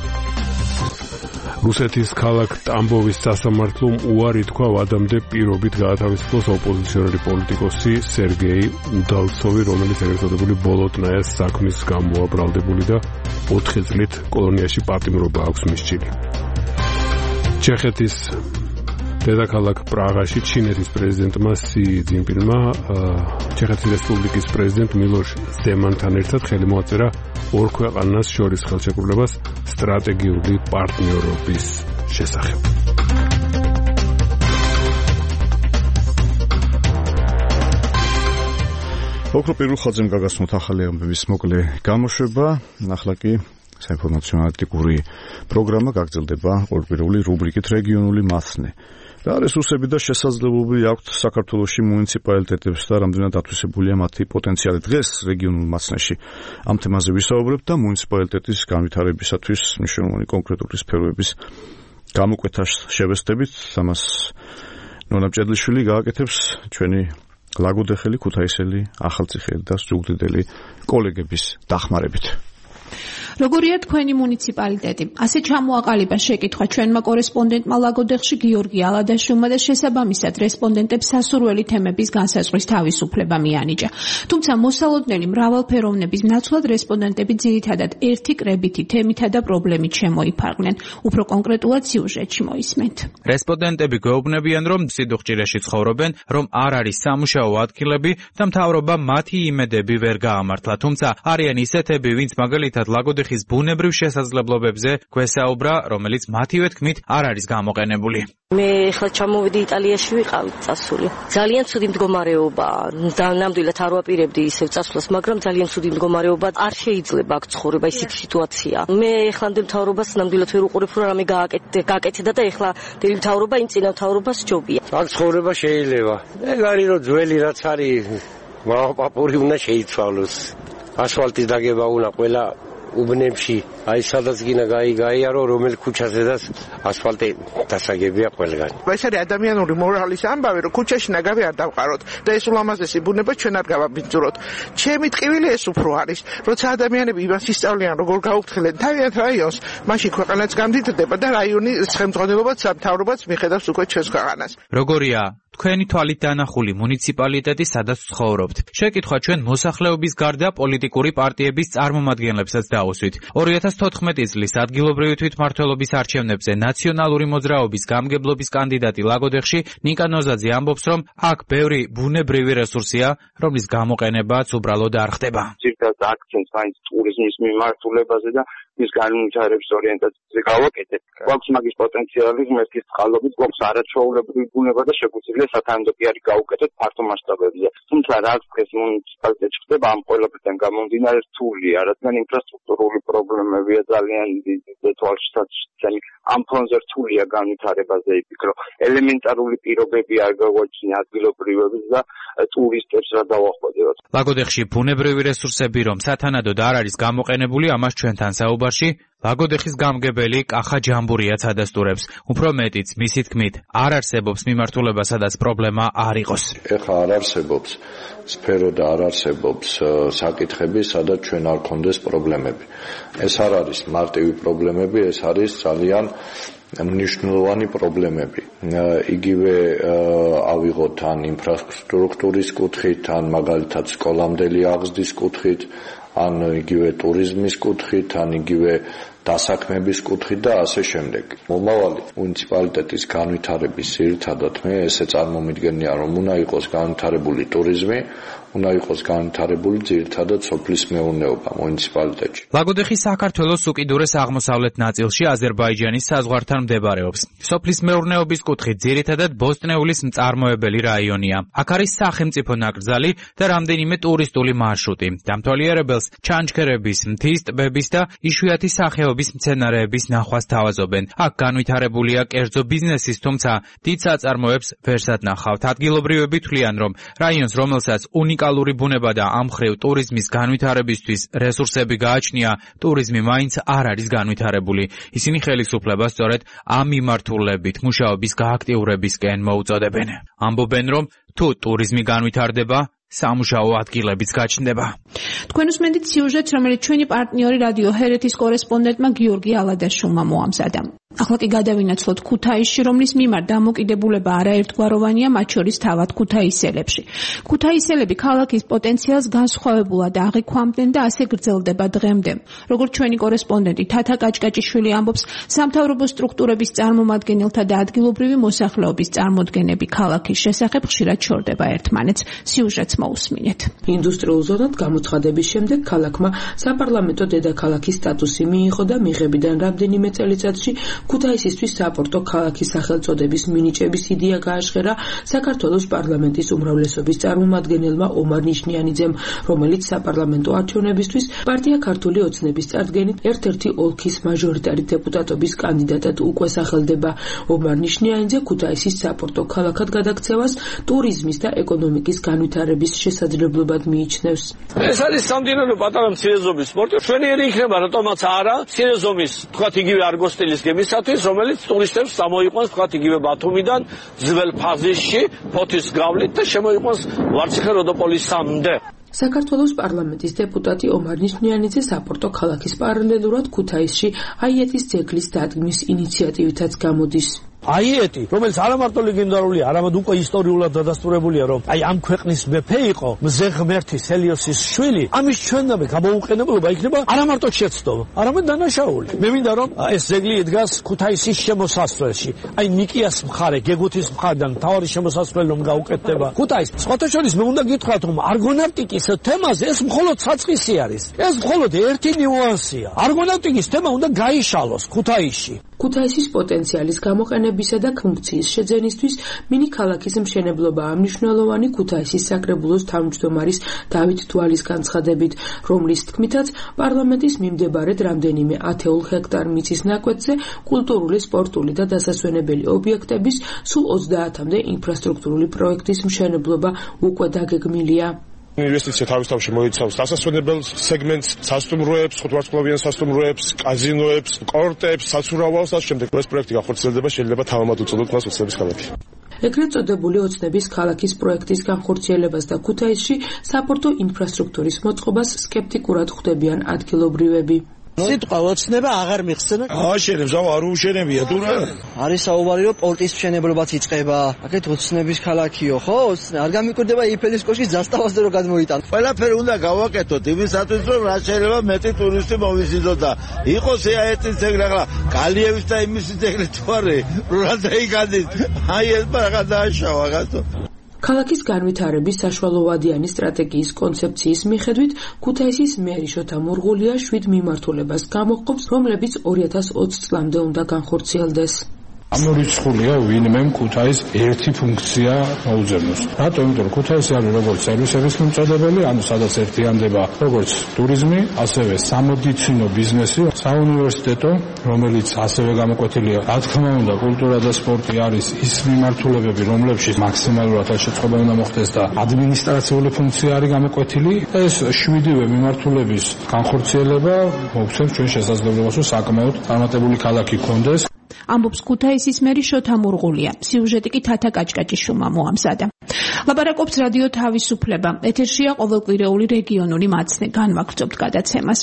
რუსეთის ქალაქ ტამბოვის სასამართლომ უარი თქვა ვადამდე პირობით გაათავისუფლოს ოპოზიციონერი პოლიტიკოსი სერგეი უდალცოვი, რომელიც ეგრეთ წოდებული ბოლოტნაიას საქმის გამოა ბრალდებული და ოთხი წლით კოლონიაში პატიმრობა აქვს მისჭილი. ჩეხეთის დედაქალაქ პრაღაში ჩინეთის პრეზიდენტმა სი ძინპინმა ჩეხეთის რესპუბლიკის პრეზიდენტ მილოშ ზემანთან ერთად ხელი მოაწერა ორ ქვეყანას შორის ხელშეკრულებას სტრატეგიული პარტნიორობის შესახებ. ოქროპირ რუხაძემ გაგაცნოთ ახალი ამბების მოკლე გამოშვება. ახლა კი საინფორმაციო ანალიტიკური პროგრამა გაგრძელდება ყოველკვირეული რუბრიკით რეგიონული მასნე. რა რესურსები და შესაძლებლობები აქვთ საქართველოში მუნიციპალიტეტებს და რამდენად ათვისებულია მათი პოტენციალი? დღეს რეგიონულ მასნეში ამ თემაზე ვისაუბრებთ და მუნიციპალიტეტის განვითარებისათვის მნიშვნელოვანი კონკრეტული სფეროების გამოკვეთას შევესწრებით. ამას ნონა მჭედლიშვილი გააკეთებს ჩვენი ლაგოდეხელი, ქუთაისელი, ახალციხელი და ზუგდიდელი კოლეგების დახმარებით. როგორია თქვენი მუნიციპალიტეტი? ასე ჩამოაყალიბა შეკითხვა ჩვენმა კორესპონდენტმა ლაგოდეხში გიორგი ალადაშვილმა და შესაბამისად რესპონდენტებს სასურველი თემების განსაზღვრის თავისუფლება მიანიჭა. თუმცა მოსალოდნელი მრავალფეროვნების ნაცვლად რესპონდენტები ძირითადად ერთი კრებითი თემითა და პრობლემით შემოიფარგნენ. უფრო კონკრეტულად სიუჟეტში მოისმენთ. რესპონდენტები გვეუბნებიან, რომ სიდუხჭირეში ცხოვრობენ, რომ არ არის სამუშაო ადგილები და მთავრობა მათი იმედები ვერ გაამართლა. თუმცა არიან ისეთები, ვინც მაგალითად ლაგოდეხის ბუნებრივ შესაძლებლობებზე გვესაუბრა, რომელიც მათივე თქმით არ არის გამოყენებული. მე ახლა ჩამოვედი იტალიაში ვიყავით წასული. ძალიან ცუდი მდგომარეობაა. ნამდვილად არ ვაპირებდი ისევ წასვლას, მაგრამ ძალიან ცუდი მდგომარეობა. არ შეიძლება აქ ცხოვრება, ისეთი სიტუაცია. მე ეხლამდე მთავრობას ნამდვილად ვერ უყურებ, რომ რამე გააკეთდა და ეხლა დელი მთავრობა იმ წინა მთავრობას ჯობია. აქ ცხოვრება შეიძლება. ეგ არის რომ ძველი რაც არის, მაღალპაპური უნდა შეიცვალოს. ასფალტის დაგება უნდა ყველა უბნებში, აი სადაც გინდა გაიარო, რომელ ქუჩაზედაც ასფალტი დასაგებია ყველგან. ეს არის ადამიანური მორალის ამბავი, რომ ქუჩაში ნაგავი არ დავყაროთ და ეს ულამაზესი ბუნება ჩვენ არ გავაბინძუროთ. ჩემი ტყივილი ეს უფრო არის, როცა ადამიანები იმას ისწავლიან, როგორ გაუფრთხილენ თავიანთ რაიონს, მაშინ ქვეყანაც გამდიდრდება და რაიონი ხელმძღვანელობაც სამთავრობაც მიხედავს უკვე ჩვენს ქვეყანას. როგორია თქვენი თვალით დანახული მუნიციპალიტეტი სადაც ცხოვრობთ? შეკითხვა ჩვენ მოსახლეობის გარდა პოლიტიკური პარტიების წარმომადგენლებსაც დაუსვით. ორი ათას თოთხმეტი წლის ადგილობრივი თვითმმართველობის არჩევნებზე ნაციონალური მოძრაობის გამგებლობის კანდიდატი ლაგოდეხში ნიკა ნოზაძე ამბობს, რომ აქ ბევრი ბუნებრივი რესურსია, რომლის გამოყენებაც უბრალოდ არ ხდება. ძირითადად აქცენტს მაინც ტურიზმის მიმართულებაზე და მის განვითარების ორიენტაციაზე გავაკეთებ. გვაქვს მაგის პოტენციალი, ღმერთის წყალობით, გვაქვს არაჩვეულებრივი ბუნება და შეგვიძლია სათანადო კი არის გავუკეთოთ ფართო მასშტაბებზე. თუმცა რაც დღეს მუნიციპალიტეტში ხდება, ამ ყველაფერთან გამომდინარე რთულია, რადგან ინფრასტრუქტურული პრობლემებია ძალიან დიდი თვალსაჩინო. ამ ფონზე რთულია განვითარებაზე იფიქრო. ელემენტარული პირობები არ გაგვაჩნია ადგილობრივებს და ტურისტებს რა დავახვედროთ. ლაგოდეხში ბუნებრივი რესურსები რომ სათანადოდ არ არის გამოყენებული, ამას ჩვენთან საუბარში ლაგოდეხის გამგებელი კახა ჯამბურიაც ადასტურებს. უფრო მეტიც, მისი თქმით, არ არსებობს მიმართულება, სადაც პრობლემა არ იყოს. ეხლა არ არსებობს სფერო და არ არსებობს საკითხები, სადაც ჩვენ არ გქონდეს პრობლემები. ეს არ არის მარტივი პრობლემები, ეს არის ძალიან მნიშვნელოვანი პრობლემები. იგივე ავიღოთ ან ინფრასტრუქტურის კუთხით, ან მაგალითად სკოლამდელი აღზრდის კუთხით, ან იგივე ტურიზმის კუთხით, ან იგივე დასაქმების კუთხით და ასე შემდეგ. მომავალი მუნიციპალიტეტის განვითარების ძირითადად მე ესე წარმომიდგენია, რომ უნდა იყოს განვითარებული ტურიზმი, უნდა იყოს განვითარებული ძირითადად სოფლის მეურნეობა მუნიციპალიტეტში. ლაგოდეხი საქართველოს უკიდურეს აღმოსავლეთ ნაწილში აზერბაიჯანის საზღვართან მდებარეობს. სოფლის მეურნეობის კუთხით ძირითადად ბოსტნეულის მწარმოებელი რაიონია. აქ არის სახელმწიფო ნაკრძალი და რამდენიმე ტურისტული მარშრუტი. დამთვალიერებელს ჩანჩქერების, მთის ტბების და იშვიათი სახეობის მცენარეების ნახვას თავაზობენ. აქ განვითარებულია კერძო ბიზნესის, თუმცა დიდ საწარმოებს ვერსად ნახავთ. ადგილობრივები თვლიან, რომ რაიონს, რომელსაც უნიკალური ბუნება და ამ მხრივ ტურიზმის განვითარებისთვის რესურსები გააჩნია, ტურიზმი მაინც არ არის განვითარებული. ისინი ხელისუფლებას სწორედ ამ მიმართულებით მუშაობის გააქტიურებისკენ მოუწოდებენ. ამბობენ, რომ თუ ტურიზმი განვითარდება, სამუშაო ადგილებიც გაჩნდება. თქვენ უსმენთ სიუჟეტს, რომელიც ჩვენი პარტნიორი რადიო ჰერეთის კორესპონდენტმა გიორგი ალადაშვილმა მოამზადა. ახლა კი გადავინაცვლოთ ქუთაისში, რომლის მიმართ დამოკიდებულება არაერთგვაროვანია, მათ შორის თავად ქუთაისელებში. ქუთაისელები ქალაქის პოტენციალს განსხვავებულად აღიქვამდნენ და ასე გრძელდება დღემდე. როგორც ჩვენი კორესპონდენტი თათა კაჭკაჭიშვილი ამბობს, სამთავრობო სტრუქტურების წარმომადგენელთა და ადგილობრივი მოსახლეობის წარმოდგენები ქალაქის შესახებ ხშირად შორდება ერთმანეთს. სიუჟეტს მოусმინეთ. ინდუსტრიულ ზონად გამოცხადების შემდეგ ქალაქმა საპარლამენტო დედაქალაქის სტატუსი მიიღო და მიღებიდან რამდენიმე წელიწადში ქუთაისისთვის საპორტო ქალაქის სახელწოდების მინიჭების იდეა გააჟღერა საქართველოს პარლამენტის უმრავლესობის წარმომადგენელმა ომარ ნიშნიანიძემ, რომელიც საპარლამენტო არჩევნებისთვის პარტია ქართული ოცნების წარდგენით ერთ-ერთი ოლქის მაჟორიტარი დეპუტატობის კანდიდატად უკვე სახელდება. ომარ ნიშნიანიძე ქუთაისის საპორტო ქალაქად გადაქცევას ტურიზმის და ეკონომიკის განვითარების შესაძლებლობად მიიჩნევს. ეს არის სამდივნო პატარა მცირე ზომის სპორტი. შვენიერი იქნება, რატომაც არა, მცირე ზომის, თქვათ იგივე არგოსტილის გემისათვის, რომელიც ტურისტებს გამოიყვანს, თქვათ იგივე ბათუმიდან ძველ ფაზისში, ფოთის გავლით და შემოიყვანს ვარცხე როდოპოლისამდე. საქართველოს პარლამენტის დეპუტატი ომარ ნიშნიანიძე საპორტო ქალაქის პარალელურად ქუთაისში აიეტის ძეგლის დადგმის ინიციატივითაც გამოდის. აიეტი, რომელიც არა მარტო ლეგენდარულია, არამედ უკვე ისტორიულად დადასტურებულია, რომ აი ამ ქვეყნის მეფე იყო მზე ღმერთი სელიოსის შვილი, ამის ჩვენამდე გამოუყენებლობა იქნება არა მარტო შეცდომა, არამედ დანაშაული. მე მინდა რომ ეს ძეგლი იდგას ქუთაისის შემოსასვლელში. აი ნიკიას მხარე, გეგუთის მხარიდან თავარი შემოსასვლელი რომ გაუკეთდება. ქუთაის სხვათა შორის მე უნდა გითხრათ, რომ არგონავტიკის თემაზე ეს მხოლოდ საწყისი არის. ეს მხოლოდ ერთი ნიუანსია. არგონავტიკის თემა უნდა გაიშალოს ქუთაისში. ქუთაისის პოტენციალის გამოყენებისა და ფუნქციის შეძენისთვის მინი ქალაქის მშენებლობა მნიშვნელოვანი ქუთაისის საკრებულოს თავმჯდომარის დავით თვალის განცხადებით, რომლის თქმითაც პარლამენტის მიმდებარედ რამდენიმე ათეულ ჰექტარ მიწის ნაკვეთზე კულტურული, სპორტული და დასასვენებელი ობიექტების სულ ოცდაათამდე ინფრასტრუქტურული პროექტის მშენებლობა უკვე დაგეგმილია. ინვესტიცია თავისთავში მოიცავს დასასვენებელ სეგმენტს, სასტუმროებს, ხუთვარსკვლავიან სასტუმროებს, კაზინოებს, კორტებს, საცურავალს და შემდეგ ეს პროექტი განხორციელდება, შეიძლება თავად უწოდოთ მას ოცნების ქალაქი. ეგრეთ წოდებული ოცნების ქალაქის პროექტის განხორციელებას და ქუთაისში საპორტო ინფრასტრუქტურის მოწყობას სკეპტიკურად ხვდებიან ადგილობრივები. სიტყვა ოცნება აღარ მიხსენა. აშენებს, აუ არ უშენებია თუ რა? არის საუბარი რომ პორტის მშენებლობაც იწყება. აქეთ ოცნების ქალაქიო, ხო? არ გამიკვირდება იფელის კოშკის ზასტავაზე რომ გადმოიტან. ყველაფერი უნდა გავაკეთოთ იმისათვის რომ რა შეიძლება მეტი ტურისტი მოვიზიდოთ და იყოს ეაეთის ძეგლი ახლა გალიევის და იმის ძეგლი თუ არა, რა დაიგადის. აი ეს რაღაც დააშავა რაღაცა. ქალაქის განვითარების საშუალოვადიანი სტრატეგიის კონცეფციის მიხედვით ქუთაისის მერი შოთა მურღულია შვიდ მიმართულებას გამოჰყოფს, რომლებიც ორი ათას ოცი წლამდე უნდა განხორციელდეს. ამორიცხულია ვინმე ქუთაის ერთი ფუნქცია მოუძებნოს. რატომ? იმიტომ რომ ქუთაისი არის როგორც სერვისების მიმწოდებელი, ანუ სადაც ერთიანდება როგორც ტურიზმი, ასევე სამედიცინო ბიზნესი, საუნივერსიტეტო, რომელიც ასევე გამოკვეთილია. რა თქმა უნდა, კულტურა და სპორტი არის ის მიმართულებები, რომლებშიც მაქსიმალურად შეწყობა უნდა მოხდეს და ადმინისტრაციული ფუნქცია არის გამოკვეთილი. ეს შვიდივე მიმართულების განხორციელება მოგცემს ჩვენ შესაძლებლობას, რომ საკმაოდ წარმატებული ქალაქი გქონდეს. ამბობს ქუთაისის მერი შოთა მურღულია. სიუჟეტი კი თათა კაჭკაჭიშვილმა მოამზადა. ლაპარაკობს რადიო თავისუფლება. ეთერშია ყოველკვირეული რეგიონული მაცნე. განვაგრძობთ გადაცემას.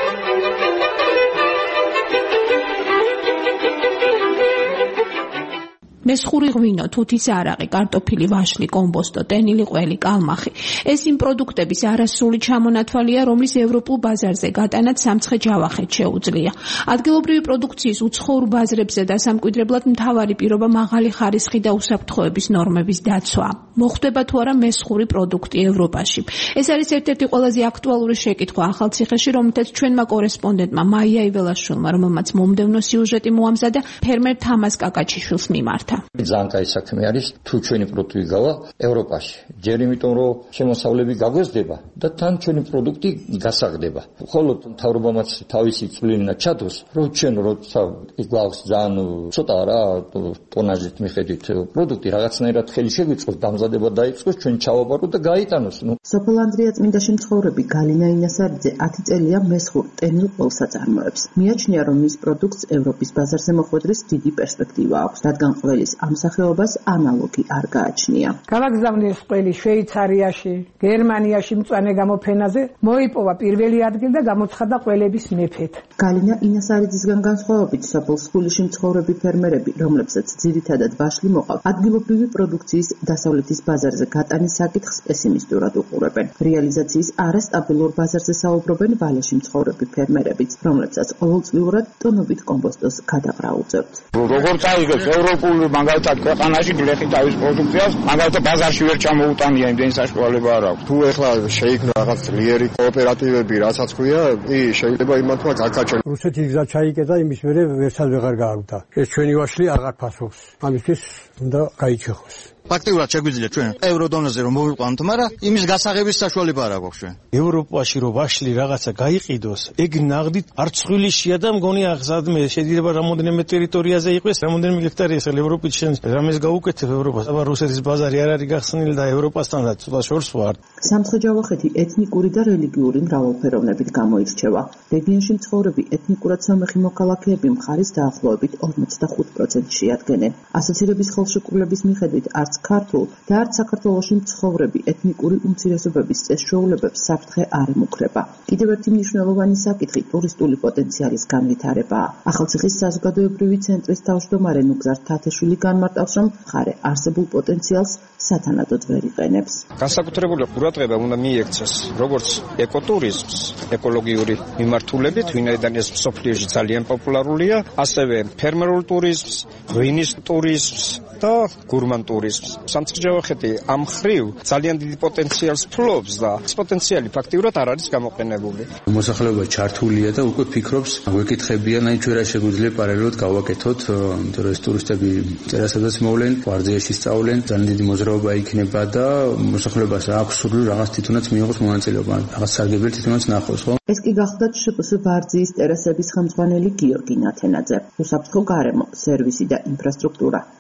მესხური ღვინო, თუთის არაყი, კარტოფილი, ვაშლი, კომბოსტო, ტენილი ყველი, კალმახი. ეს იმ პროდუქტების არასრული ჩამონათვალია, რომლის ევროპულ ბაზარზე გატანაც სამცხე ჯავახეთს შეუძლია. ადგილობრივი პროდუქციის უცხოურ ბაზრებზე დასამკვიდრებლად მთავარი პირობა მაღალი ხარისხი და უსაფრთხოების ნორმების დაცვა. მოხდება თუ არა მესხური პროდუქტი ევროპაში. ეს არის ერთ-ერთი ყველაზე აქტუალური შეკითხვა ახალციხეში, რომელთაც ჩვენმა კორესპონდენტმა მაია იველაშვილმა, რომელმაც მომდევნო სიუჟეტი მოამზადა, ფერმერ თამაზ კაკაჩიშვილს მიმართა. ძალიან კაი საქმე არის თუ ჩვენი პროდუქტი გავა ევროპაში. ჯერ იმიტომ რომ შემოსავლები გაგვეზდება და თან ჩვენი პროდუქტი გასაღდება. ხოლო მთავრობამაც თავისი წვლილნა ჩადოს, რომ ჩვენ როცა გვაქვს ძალიან ცოტა რა ტონაჟით მიხედვით პროდუქტი რაღაცნაირად ხელი შეგვიწყოს, დამზადება დაიწყოს, ჩვენ ჩავაბაროთ და გაიტანოს. ნუ სოფელ ანდრია წმინდაში მცხოვრები გალინა ინასარიძე ათი წელია მესხურ ტენილ ყველს აწარმოებს. მიაჩნია რომ მის პროდუქტს ევროპის ბაზარზე მოხვედრის დიდი პერსპექტივა აქვს, რადგან ყველის ამ სახეობას ანალოგი არ გააჩნია. გავაგზავნეს ყველი შვეიცარიაში, გერმანიაში მწვანე გამოფენაზე, მოიპოვა პირველი ადგილი და გამოცხადა ყველების მეფედ. გალინა ინასარიძისგან განსხვავებით, სოფელ სხულიში მცხოვრები ფერმერები, რომლებსაც ძირითადად ვაშლი მოყავთ, ადგილობრივი პროდუქციის დასავლეთის ბაზარზე გატანის საკითხს პესიმისტურად უყურებენ. რეალიზაციის არასტაბილურ ბაზარზე საუბრობენ ვალეში მცხოვრები ფერმერებიც, რომლებსაც ყოველწლიურად ტონობით კომბოსტოს გადაყრა უწევთ. როგორ წაიღებს ევროპული მაგალითად ქვეყანაში გლეხი თავის პროდუქციას, მაგალითად ბაზარში ვერ ჩამოუტანია, იმდენი საშუალება არ აქვს. თუ ეხლა შეიქმნა რაღაც ძლიერი კოოპერატივები, რასაც ქვია, კი შეიძლება იმათმა გაკაჩონ. რუსეთის გზა ჩაიკეტა, იმის მერე ვერცად ვეღარ გააგდა. ეს ჩვენი ვაშლი აღარ ფასობს. ამისთვის უნდა გაიჩეხოს. ფაქტიურად შეგვიძლია ჩვენ ევროდონეზე რომ მოვიყვანოთ, მაგრამ იმის გასაღების საშუალება არ აქვს ჩვენ. ევროპაში რომ ვაშლი რაღაცა გაიყიდოს, ეგ ნაღდით არც ხვილიშია და მგონი აღზადმე შეიძლება რამოდენიმე ტერიტორიაზე იყოს, რამოდენიმე ჰექტარი ეს ევროპით შენ რამეს გაუკეთებ ევროპას. აბა რუსეთის ბაზარი არ არის გახსნილი და ევროპასთან და ცოტა შორს ვარ. სამცხე ჯავახეთი ეთნიკური და რელიგიური მრავალფეროვნებით გამოირჩევა. რეგიონში მცხოვრები ეთნიკურად სომეხი მოქალაქეები მხარის დაახლოებით ორმოცდახუთ პროცენტს შეადგენენ. ასოცირების ხელშეკრულების მიხედვით არც ქართულ და არც საქართველოში მცხოვრები ეთნიკური უმცირესობების წესჩვეულებებს საფრთხე არ ემუქრება. კიდევ ერთი მნიშვნელოვანი საკითხი ტურისტული პოტენციალის განვითარებაა. ახალციხის საზოგადოებრივი ცენტრის თავმჯდომარე ნუგზარ თათეშვილი განმარტავს, რომ მხარე არსებულ პოტენციალს სათანადოდ ვერ იყენებს. განსაკუთრებული ყურადღება უნდა მიექცეს როგორც ეკოტურიზმს, ეკოლოგიური მიმართულებით, ვინაიდან ეს მსოფლიოში ძალიან პოპულარულია, ასევე ფერმერულ ტურიზმს, ღვინის ტურიზმს და გურმან ტურიზმს. სამცხე ჯავახეთი ამ ხრივ ძალიან დიდი პოტენციალს ფლობს და ეს პოტენციალი ფაქტიურად არ არის გამოყენებული. მოსახლეობა ჩართულია და უკვე ფიქრობს, გვეკითხებიან, აი ჩვენ რა შეგვიძლია პარალელურად გავაკეთოთ, იმიტომ რომ ეს ტურისტები წერასაც მოვლენ, ვარძიაში სწავლენ, ძალიან დიდი მოძრაობა იქნება და მოსახლეობას აქვს სურვილი რაღაც თვითონაც მიიღოს მონაწილეობა, რაღაც სარგებელი თვითონაც ნახოს, ხო? ეს კი გახლდათ შპს ვარძიის ტერასების ხელმძღვანელი გიორგი ნათენაძე. უსაფრთხო გარემო, სერვისი და ინფრასტრუქტურა. ეს სამი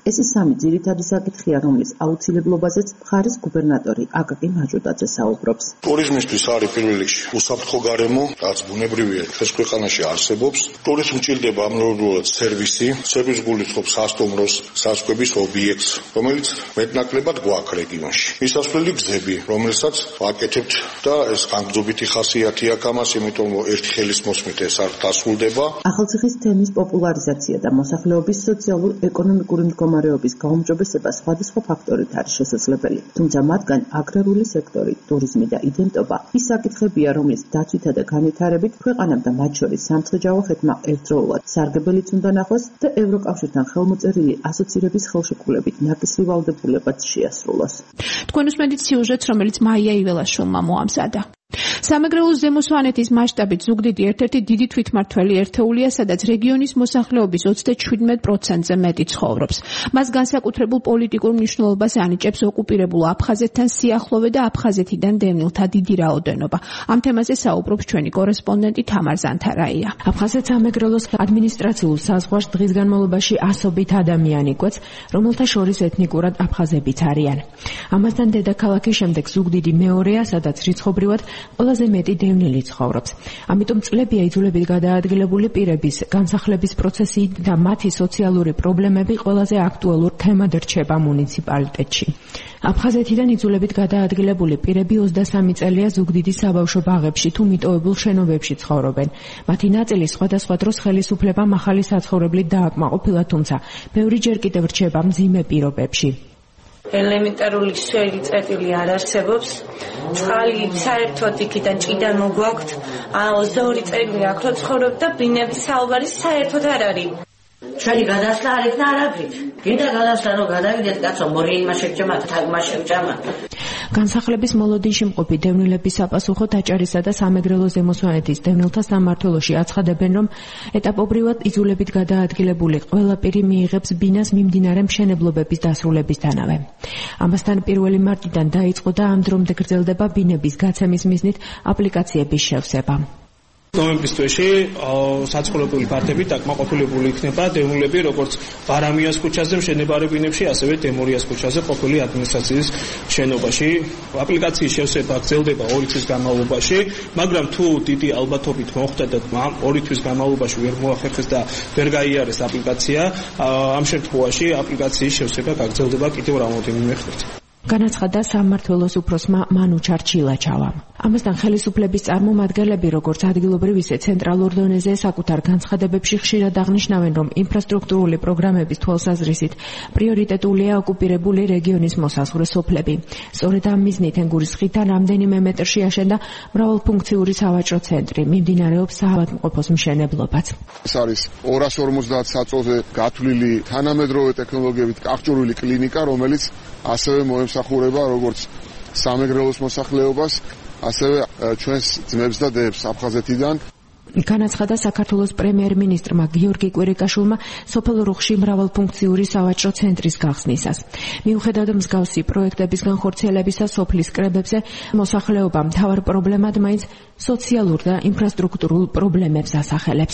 სამი ძირითადი საკითხია, რომლის აუცილებლობაზეც მხარის გუბერნატორი აკაკი მაჯუდაძე საუბრობს. ტურიზმისთვის არის პირველ რიგში უსაფრთხო გარემო, რაც ბუნებრივია ჩვენს ქვეყანაში არსებობს. ტურიზმს უჭირდება ამრავლად სერვისი, სერვისი გულისხმობს სასტუმროს, საზღვრების ობიექტს, რომელიც მეტნაკლებად გვაქვს რეგიონში. მისასვლელი გზები, რომელსაც ვაკეთებთ და ეს განგრძობითი ხასიათი აქვს ამას, იმიტომ რომ ერთი ხელის მოსმით ეს არ დასრულდება. ახალციხის თემის პოპულარიზაცია და მოსახლეობის სოციალურ-ეკონომიკური მდგომარეობის გაუმჯობესება სხვადასხვა ფაქტორით არის შესაძლებელი. თუმცა მათგან აგრარული სექტორი, ტურიზმი და იდენტობა ის საკითხებია, რომლის დაცვითა და განვითარებით ქვეყანამ და მათ შორის სამცხე-ჯავახეთმა ერთდროულად სარგებელიც უნდა ნახოს და ევროკავშირთან ხელმოწერილი ასოცირების ხელშეკრულებით ნაკისრი ვალდებულებაც შეასრულოს. თქვენ უსმენთ სიუჟეტს, რომელიც მაია იველაშვილმა მოამზადა. სამეგრელოს ზემო სვანეთის მასშტაბით ზუგდიდი ერთ-ერთი დიდი თვითმმართველი ერთეულია, სადაც რეგიონის მოსახლეობის ოცდაშვიდმეტ პროცენტზე მეტი ცხოვრობს. მას განსაკუთრებულ პოლიტიკურ მნიშვნელობას ანიჭებს ოკუპირებულ აფხაზეთთან სიახლოვე და აფხაზეთიდან დევნილთა დიდი რაოდენობა. ამ თემაზე საუბრობს ჩვენი კორესპონდენტი თამარ ზანთარაია. აფხაზეთ სამეგრელოს ადმინისტრაციულ საზღვარს დღის განმავლობაში ასობით ადამიანი კვეთს, რომელთა შორის ეთნიკურად აფხაზებიც არიან. ამასთან დედაქალაქის შემდეგ ზუგდიდი მეორეა, სადაც რიცხობრივად ყველაზე მეტი დევნილი ცხოვრობს. ამიტომ წლებია იძულებით გადაადგილებული პირების განსახლების პროცესი და მათი სოციალური პრობლემები ყველაზე აქტუალურ თემად რჩება მუნიციპალიტეტში. აფხაზეთიდან იძულებით გადაადგილებული პირები ოცდასამი წელია ზუგდიდის საბავშვო ბაღებში თუ მიტოვებულ შენობებში ცხოვრობენ. მათი ნაწილი სხვადასხვა დროს ხელისუფლებამ ახალი საცხოვრებლით დააკმაყოფილა, თუმცა ბევრიჯერ კიდევ რჩება მძიმე პირობებში. ელემენტარული შველი წერტილი არ არსებობს. წყალი საერთოდ იქიდან ჭიდან მოგვაქვთ. ოცდაორი წელი აქ რო ცხოვრობ და ბინების საუბარი საერთოდ არ არის. ჩვენი გადასვლა არ იქნა არაფრით. გინდა გადასვლა რომ გადავიდეთ, კაცო, მორიინმა შეგჭამა, თაგმა შეგჭამა. განსახლების მოლოდინში მყოფი დევნილების საპასუხოდ აჭარისა და სამეგრელოს ზემო სვანეთის დევნილთა სამმართველოში აცხადებენ, რომ ეტაპობრივად იძულებით გადაადგილებული ყველა პირი მიიღებს ბინას მიმდინარე მშენებლობების დასრულებისთანავე. ამასთან პირველი მარტიდან დაიწყო და ამ დრომდე გრძელდება ბინების გაცემის მიზნით აპლიკაციების შევსება. ნოემბრის თვეში საცხოვრებელი ფართები დაკმაყოფილებული იქნება დევნილები, როგორც ვარამიას ქუჩაზე მშენებარე ბინებში, ასევე დემორიას ქუჩაზე ყოფილი ადმინისტრაციის შენობაში. აპლიკაციის შევსება გრძელდება ორი თვის განმავლობაში, მაგრამ თუ დიდი ალბათობით მოხდა და ორი თვის განმავლობაში ვერ მოახერხეს და ვერ გაიარეს აპლიკაცია, ამ შემთხვევაში აპლიკაციის შევსება გაგრძელდება კიდევ რამოდენიმე ხნით. განაცხადა სამმართველოს უფროსმა მანუჩარ ჩილაჩავამ. ამასთან ხელისუფლების წარმომადგენლები, როგორც ადგილობრივ ისე ცენტრალურ დონეზე, საკუთარ განცხადებებში ხშირად აღნიშნავენ, რომ ინფრასტრუქტურული პროგრამების თვალსაზრისით პრიორიტეტულია ოკუპირებული რეგიონის მოსაზღვრე სოფლები. სწორედ ამ მიზნით ენგურის ხიდთან რამდენიმე მეტრში აშენდა მრავალფუნქციური სავაჭრო ცენტრი, მიმდინარეობს საავადმყოფოს მშენებლობაც. ეს არის ორას ორმოცდაათ საწოლზე გათვლილი თანამედროვე ტექნოლოგიებით აღჭურვილი კლინიკა, რომელიც ასევე მოემსახურება როგორც სამეგრელოს მოსახლეობას, ასევე ჩვენს ძმებს და დებს აფხაზეთიდან. განაცხადა საქართველოს პრემიერ-მინისტრმა გიორგი კვირიკაშვილმა სოფელ რუხში მრავალფუნქციური სავაჭრო ცენტრის გახსნისას. მიუხედავად მსგავსი პროექტების განხორციელებისა სოფლის კრებებზე, მოსახლეობა მთავარ პრობლემად მაინც სოციალურ და ინფრასტრუქტურულ პრობლემებს ასახელებს.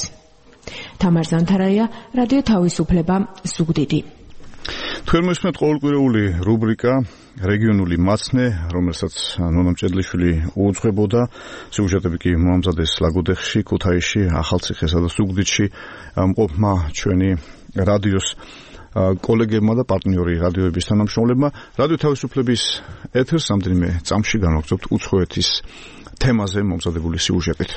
თამარ ზანთარაია, რადიო თავისუფლება, ზუგდიდი. თქვენ მოსმენთ ყოველკვირეული რუბრიკა რეგიონული მაცნე, რომელსაც ნონა მჭედლიშვილი უძღვებოდა. სიუჟეტები კი მოამზადეს ლაგოდეხში, ქუთაისში, ახალციხესა და ზუგდიდში. მყოფმა ჩვენი რადიოს კოლეგებმა და პარტნიორი რადიოების თანამშრომლებმა. რადიო თავისუფლების ეთერს რამდენიმე წამში განვაგრძობთ უცხოეთის თემაზე მომზადებული სიუჟეტით.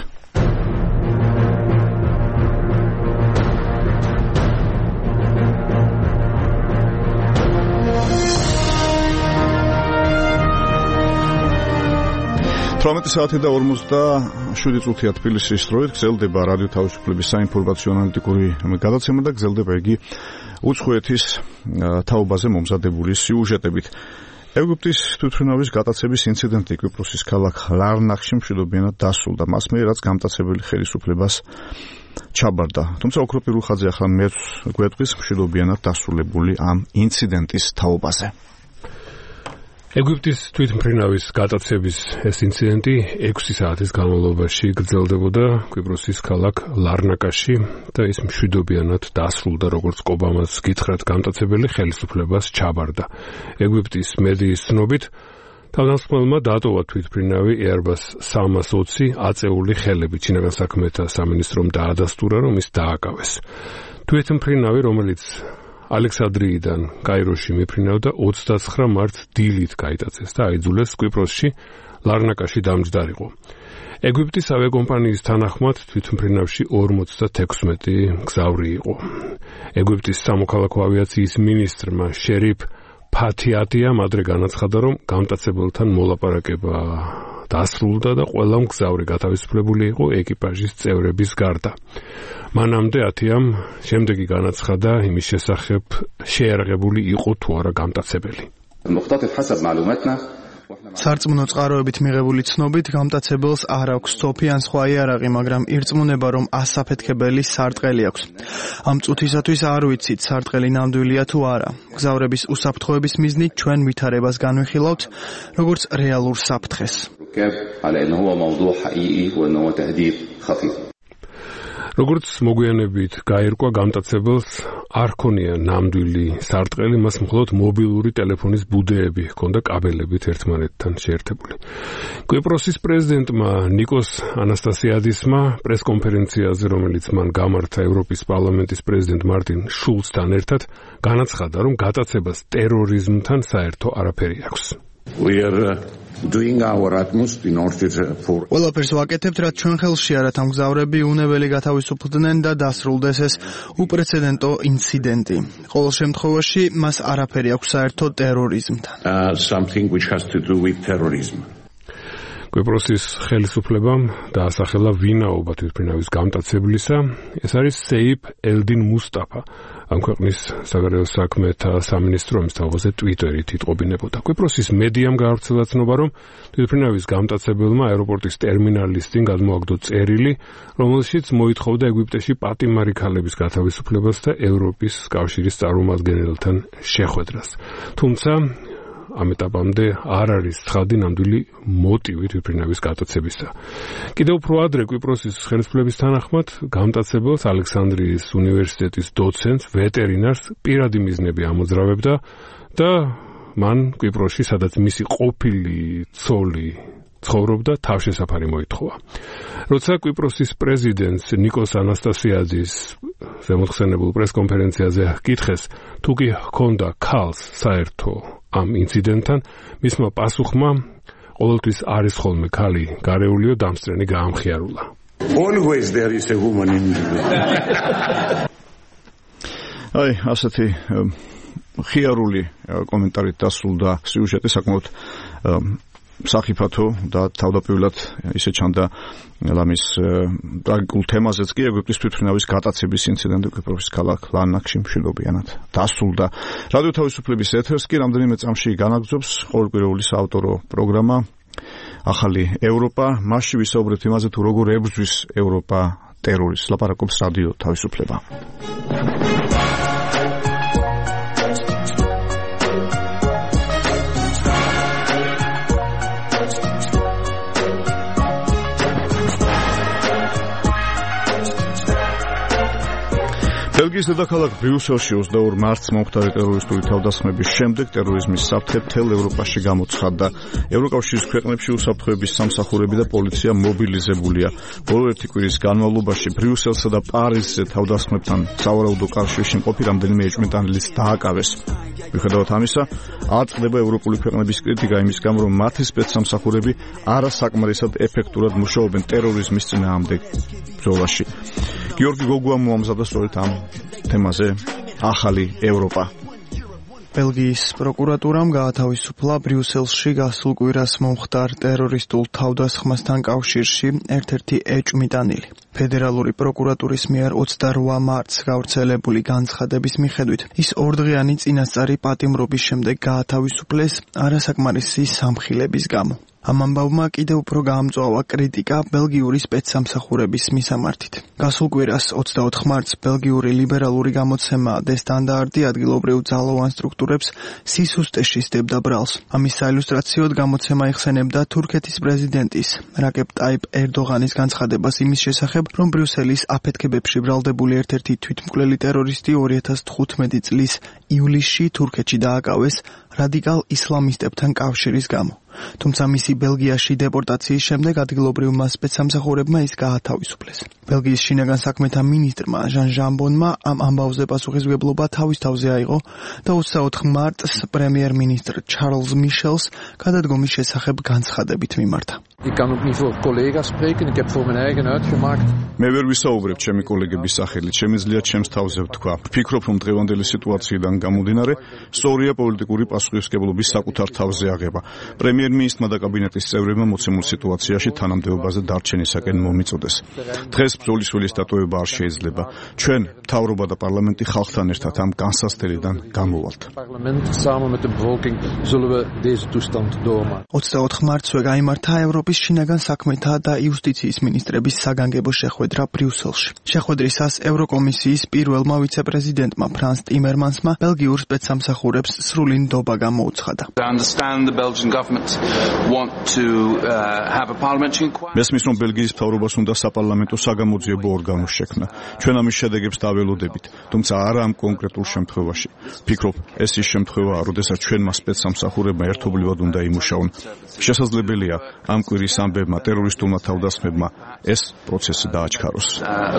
თვრამეტი საათი და ორმოცდაშვიდი წუთია თბილისის დროით გრძელდება რადიო თავისუფლების საინფორმაციო ანალიტიკური გადაცემა და გრძელდება იგი უცხოეთის თაობაზე მომზადებული სიუჟეტებით. ეგვიპტის თვითმფრინავის გატაცების ინციდენტი კვიპროსის ქალაქ ლარნახში მშვიდობიანად დასრულდა, მას მიერ რაც გამტაცებელი ხელისუფლებას ჩაბარდა. თუმცა ოქრო პირუხაძე ახლა მეც გვეტყვის მშვიდობიანად დასრულებული ამ ინციდენტის თაობაზე. ეგვიპტის თვითმფრინავის გატაცების ეს ინციდენტი ექვსი საათის განმავლობაში გრძელდებოდა კვიპროსის ქალაქ ლარნაკაში და ის მშვიდობიანად დასრულდა, როგორც ობამას გითხრათ გამტაცებელი ხელისუფლებას ჩაბარდა. ეგვიპტის მედიის ცნობით, თავდამსხმელმა დატოვა თვითმფრინავი Airbus სამას ოცი აწეული ხელებით. შინაგან საქმეთა სამინისტრომ დაადასტურა, რომ ის დააკავეს. თვითმფრინავი, რომელიც ალექსანდრიიდან კაიროში მიფრინავდა, ოცდაცხრა მარტს დილით გაიტაცეს და აიძულეს კვიპროსში ლარნაკაში დამჯდარიყო. ეგვიპტის ავიაკომპანიის თანახმად თვითმფრინავში ორმოცდათექვსმეტი მგზავრი იყო. ეგვიპტის სამოქალაქო ავიაციის მინისტრმა შერიფ ფათიატიამ ადრე განაცხადა, რომ გამტაცებელთან მოლაპარაკება დასრულდა და ყველა მგზავრი გათავისუფლებული იყო ეკიპაჟის წევრების გარდა. მანამდე ათიამ შემდეგი განაცხადა იმის შესახებ, შეერაღებული იყო თუ არა გამტაცებელი. სარწმუნო წყაროებით მიღებული ცნობით, გამტაცებელს არ აქვს სოფი ან სხვა იარაღი, მაგრამ ირწმუნება, რომ ასაფეთქებელი სარტყელი აქვს. ამ წუთისათვის არ ვიცით, სარტყელი ნამდვილია თუ არა. მგზავრების უსაფრთხოების მიზნით ჩვენ ვითარებას განვიხილავთ, როგორც რეალურ საფრთხეს. როგორც მოგვიანებით გაირკვა, გამტაცებელს არ ჰქონია ნამდვილი სარტყელი, მას მხოლოდ მობილური ტელეფონის ბუდეები ჰქონდა კაბელებით ერთმანეთთან შეერთებული. კვიპროსის პრეზიდენტმა ნიკოს ანასტასიადისმა პრესკონფერენციაზე, რომელიც მან გამართა ევროპის პარლამენტის პრეზიდენტ მარტინ შულცთან ერთად, განაცხადა, რომ გატაცებას ტერორიზმთან საერთო არაფერი აქვს. We are doing our utmost in order for ყველაფერს ვაკეთებთ, რაც ჩვენ ხელშია, რათა მგზავრები უნებელი გათავისუფლდნენ და დასრულდეს ეს უპრეცედენტო ინციდენტი. ყოველ შემთხვევაში, მას არაფერი აქვს საერთო ტერორიზმთან. uh, something which has to do with terrorism. კვიპროსის ხელისუფლებამ დაასახელა ვინაობა თვითმფრინავის გამტაცებლისა. ეს არის სეიფ ელდინ მუსტაფა. ამ ქვეყნის საგარეო საქმეთა სამინისტროს თავზე ტვიტერით იტყობინებოდა. კვიპროსის მედიამ გაავრცელა ცნობა, რომ თვითმფრინავის გამტაცებელმა აეროპორტის ტერმინალის წინ გადმოაგდო წერილი, რომელშიც მოითხოვდა ეგვიპტეში პატიმარი ქალების გათავისუფლებას და ევროპის კავშირის წარმომადგენელთან შეხვედრას. თუმცა ამ ეტაპამდე არ არის ცხადი ნამდვილი მოტივი თვითმფრინავის გატაცებისა. კიდევ უფრო ადრე კვიპროსის ხელისუფლების თანახმად გამტაცებელს ალექსანდრიის უნივერსიტეტის დოცენტს, ვეტერინარს პირადი მიზნები ამოძრავებდა და მან კვიპროსში, სადაც მისი ყოფილი ცოლი ცხოვრობდა, თავშესაფარი მოითხოვა. როცა კვიპროსის პრეზიდენტს ნიკოს ანასტასიაძის ზემოთხსენებულ პრესკონფერენციაზე ჰკითხეს, თუ კი ჰქონდა ქალს საერთო ამ ინციდენტთან, მისმა პასუხმა, ყოველთვის არის ხოლმე ქალი, გარეულიო დამსწრენი გაამხიარულა. Always there is a woman in აი, ასეთი ხიარული კომენტარით დასრულდა სიუჟეტი, საკმაოდ სახიფათო და თავდაპირველად ისე ჩანდა ლამის ტრაგიკულ თემაზეც კი ეგვიპტის თვითმფრინავის გატაცების ინციდენტი კვიპროსის ქალაქ ლარნაკში მშვიდობიანად დასრულდა. რადიო თავისუფლების ეთერს კი რამდენიმე წამში განაგრძობს ყოველკვირეული საავტორო პროგრამა ახალი ევროპა. მასში ვისაუბრებთ იმაზე, თუ როგორ ებრძვის ევროპა ტერორიზმს. ლაპარაკობს რადიო თავისუფლება. ბელგიის დედაქალაქ ბრიუსელში ოცდაორ მარტს მომხდარი ტერორისტული თავდასხმების შემდეგ ტერორიზმის საფრთხე მთელ ევროპაში გამოცხადდა. ევროკავშირის ქვეყნებში უსაფრთხოების სამსახურები და პოლიცია მობილიზებულია. ბოლო ერთი კვირის განმავლობაში ბრიუსელსა და პარიზზე თავდასხმებთან სავარაუდო კავშირში მყოფი რამდენიმე ეჭვმიტანილიც დააკავეს. მიუხედავად ამისა, არ წყდება ევროპული ქვეყნების კრიტიკა იმის გამო, რომ მათი სპეცსამსახურები არასაკმარისად ეფექტურად მუშაობენ ტერორიზმის წინააღმდეგ ბრძოლაში. გიორგი გოგუა მოამზადა სწორედ ამ თემაზე ახალი ევროპა. ბელგიის პროკურატურამ გაათავისუფლა ბრიუსელში გასულ კვირას მომხდარ ტერორისტულ თავდასხმასთან კავშირში ერთ-ერთი ეჭვმიტანილი. ფედერალური პროკურატურის მიერ ოცდარვა მარტს გავრცელებული განცხადების მიხედვით, ის ორდღიანი წინასწარი პატიმრობის შემდეგ გაათავისუფლეს არასაკმარისი სამხილების გამო. ამ ამბავმა კიდევ უფრო გაამწვავა კრიტიკა ბელგიური სპეცსამსახურების მისამართით. გასულ კვირას ოცდაოთხ მარტს ბელგიური ლიბერალური გამოცემა Der Standard ადგილობრივ ძალოვან სტრუქტურებს სისუსტეში სდებდა ბრალს. ამის საილუსტრაციოდ გამოცემა იხსენებდა თურქეთის პრეზიდენტის რაკებ ტაიპ ერდოღანის განცხადებას იმის შესახებ, რომ ბრიუსელის აფეთქებებში ბრალდებული ერთ-ერთი თვითმკვლელი ტერორისტი ორი ათას თხუთმეტი წლის ივლისში თურქეთში დააკავეს რადიკალ ისლამისტებთან კავშირის გამო. თუმცა მისი ბელგიაში დეპორტაციის შემდეგ ადგილობრივმა სპეცსამსახურებმა ის გაათავისუფლეს. ბელგიის შინაგან საქმეთა მინისტრმა ჟან ჟამბონმა ამ ამბავზე პასუხისმგებლობა თავის თავზე აიღო და ოცდაოთხ მარტს პრემიერ-მინისტრ ჩარლზ მიშელს გადადგომის შესახებ განცხადებით მიმართა. Ik kan ook niet voor collega's spreken. Ik heb voor mijn eigen uitgemaakt. მე ვერ ვისაუბრებ ჩემი კოლეგების სახელით, შემიძლია ჩემს თავზე ვთქვა. ვფიქრობ, რომ დღევანდელი სიტუაციიდან გამომდინარე, სწორია პოლიტიკური პასუხისმგებლობის საკუთარ თავზე აღება. პრემიერ-მინისტრმა და კაბინეტის წევრებმა მოცემულ სიტუაციაში თანამდებობაზე დარჩენისაკენ მომიწოდეს. დღეს ბრძოლის ველის დატოვება არ შეიძლება. ჩვენ, მთავრობა და პარლამენტი ხალხთან ერთად ამ განსასწრებიდან გამოვალთ. ოცდაოთხ მარტსვე გაიმართა ევროპის შინაგან საქმეთა და იუსტიციის მინისტრების საგანგებო შეხვედრა ბრიუსელში. შეხვედრისას ევროკომისიის პირველმა ვიცე-პრეზიდენტმა ფრანს ტიმერმანსმა ბელგიურ სპეცსამსახურებს სრული ნდობა გამოუცხადა. მესმის, რომ ბელგიის მთავრობას უნდა საპარლამენტო საგამოძიებო ორგანო შექმნა. ჩვენ ამის შედეგებს დაველოდებით, თუმცა არა ამ კონკრეტულ შემთხვევაში. ვფიქრობ, ეს ის შემთხვევაა, როდესაც ჩვენმა სპეცსამსახურებმა ერთობლივად უნდა იმუშაონ. შესაძლებელია ამ კვირის ამბებმა ტერორისტულმა თავდასხმებმა ეს პროცესი დააჩქაროს.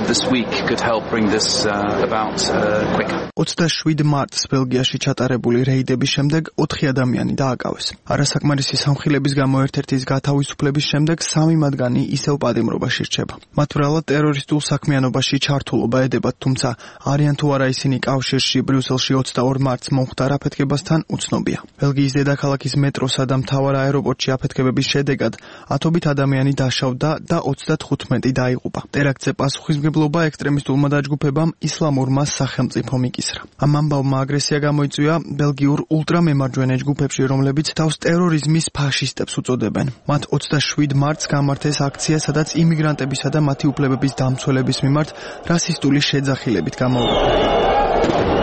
ოცდაშვიდ მარტს ბელგიაში ჩატარებული რეიდების შემდეგ ოთხი ადამიანი დააკავეს. არასაკმარისი სამხილების გამო ერთ-ერთის გათავისუფლების შემდეგ სამი მათგანი ისევ პატიმრობაში რჩება. მათ ბრალად ტერორისტულ საქმიანობაში ჩართულობა ედებათ, თუმცა არიან თუ არა ისინი კავშირში ბრიუსელში ოცდაორ მარტს მომხდარ აფეთქებასთან უცნობია. ბელგიის დედაქალაქის მეტროსა და მთავარ აეროპორტში აფეთქებების შედეგად ათობით ადამიანი დაშავდა და ოცდათხუთმეტი დაიღუპა. ტერაქტზე პასუხისმგებლობა ექსტრემისტულმა დაჯგუფებამ ისლამურმა სახელმწიფო მიკისრა. ამ ამბავმა აგრესია გამოიწვია ბელგიურ ულტრამემარჯვენე ჯგუფებში, რომლებიც თავს ტერორიზმის ფაშისტებს უწოდებენ. მათ ოცდაშვიდ მარტს გამართეს აქცია, სადაც იმიგრანტებისა და მათი უფლებების დამცველების მიმართ რასისტული შეძახილებით გამოუვლიდნენ.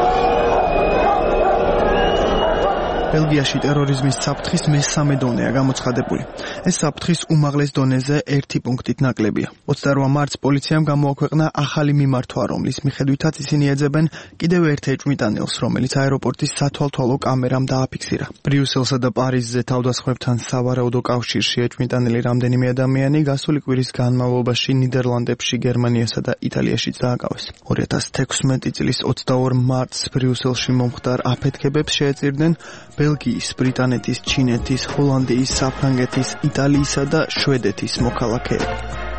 ბელგიაში ტერორიზმის საფრთხის მესამე დონეა გამოცხადებული. ეს საფრთხის უმაღლეს დონეზე ერთი პუნქტით ნაკლებია. ოცდაორ მარტს პოლიციამ გამოაქვეყნა ახალი მიმართვა, რომლის მიხედვითაც ისინი ეძებენ კიდევ ერთ ეჭვმიტანილს, რომელიც აეროპორტის სათვალთვალო კამერამ დააფიქსირა. ბრიუსელსა და პარიზზე თავდასხმებთან სავარაუდო კავშირში ეჭვმიტანილი რამდენიმე ადამიანი გასული კვირის განმავლობაში ნიდერლანდებში, გერმანიასა და იტალიაშიც დააკავეს. ორი ათას თექვსმეტი წლის ოცდაორ მარტს ბრიუსელში მომხდარ აფეთქებებს შეეწირდნენ ბელგიის, ბრიტანეთის, ჩინეთის, ჰოლანდიის, საფრანგეთის, იტალიისა და შვედეთის მოქალაქეები.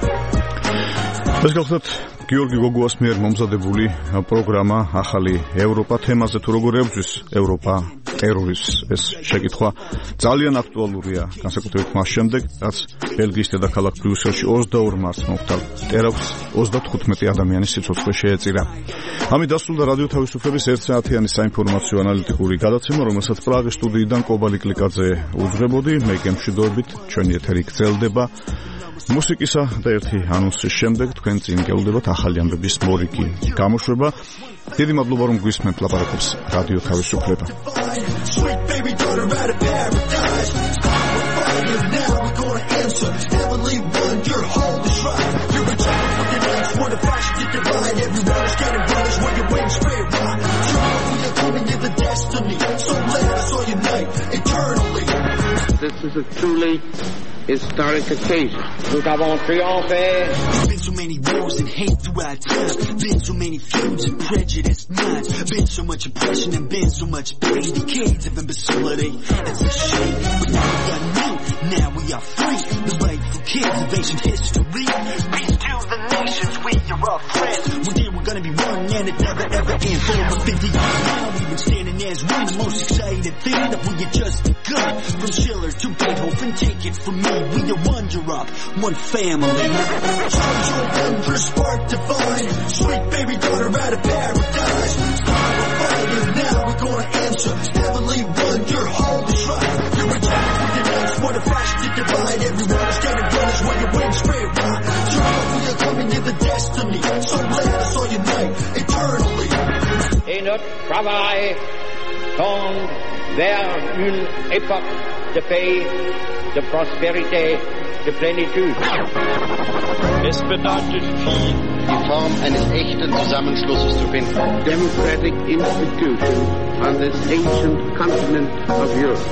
ეს გახლავთ გიორგი გოგუას მიერ მომზადებული პროგრამა ახალი ევროპა თემაზე, თუ როგორ ებრძვის ევროპა ტერორიზმს. ეს შეკითხვა ძალიან აქტუალურია, განსაკუთრებით მას შემდეგ, რაც ბელგიის დედაქალაქ ბრიუსელში ოცდაორ მარტს მომხდარ ტერაქტს ოცდათხუთმეტი ადამიანის სიცოცხლე შეეწირა. ამით დასრულდა რადიო თავისუფლების ერთსაათიანი საინფორმაციო ანალიტიკური გადაცემა, რომელსაც პრაღის სტუდიიდან კობალი კლიკაძე უძღებოდი. მე გემშვიდობით, ჩვენი ეთერი გრძელდება. მუსიკისა და ერთი ანონსის შემდეგ თქვენ წინ გეულდებათ ახალი ამბების მორიგი გამოშვება. დიდი მადლობა, რომ გვისმენთ ლაპარაკობს რადიო თავისუფლება. This is a truly historic occasion. Nous avons triomphé. Been so many wars and hate throughout time. Been so many feuds and prejudiced minds. Been so much oppression and been so much pain. Decades of imbecility. It's a shame, but now we are new. Now we are free. The rightful kids of ancient history. Peace to the nations. We are all friends. One day we're gonna be one, and it never ever ends. For over fifty years now, we've been standing as one. The most exciting thing that we have just begun. From Schiller to Beethoven, take it from me. We are one Europe, one family. Charge your wondrous spark divine. Sweet baby daughter out of paradise. Star of fire, now we're gonna answer. Heavenly one, your home is right. You're a child with an axe, what a the fashion to divide everyone is getting punished when you win straight right. Tomorrow we are coming to the destiny, so let us all unite eternally. Et notre travail tend vers une époque de paix, de prospérité, de plénitude. Es bedeutet viel, die Form eines echten Zusammenschlusses zu finden. Democratic institutions on this ancient continent of Europe.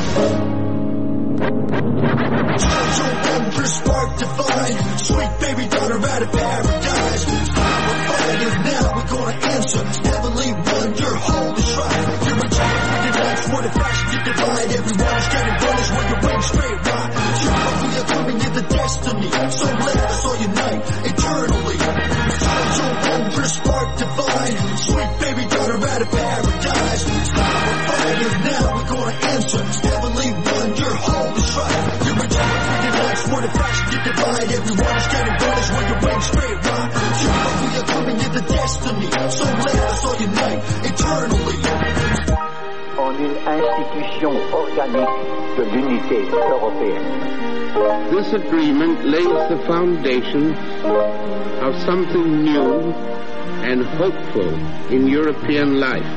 Spark divine, sweet baby daughter out of paradise. We're fighting now, we're gonna answer. Heavenly wonder, holy shrine. You're a champion, your life for the fashion to divide. Everyone's getting punished when you win straight right. Tomorrow we are coming to the destiny, so let us all unite eternally. So wonder, spark divine, sweet baby daughter out of paradise. We're fighting now, we're gonna answer. Heavenly wonder, holy shrine. You're a champion, your life for the fashion to divide. Everyone's getting punished when you win straight right. Tomorrow we are coming to the destiny, so let us all unite eternally. En une institution organique de l'unité européenne. This agreement lays the foundation of something new and hopeful in European life.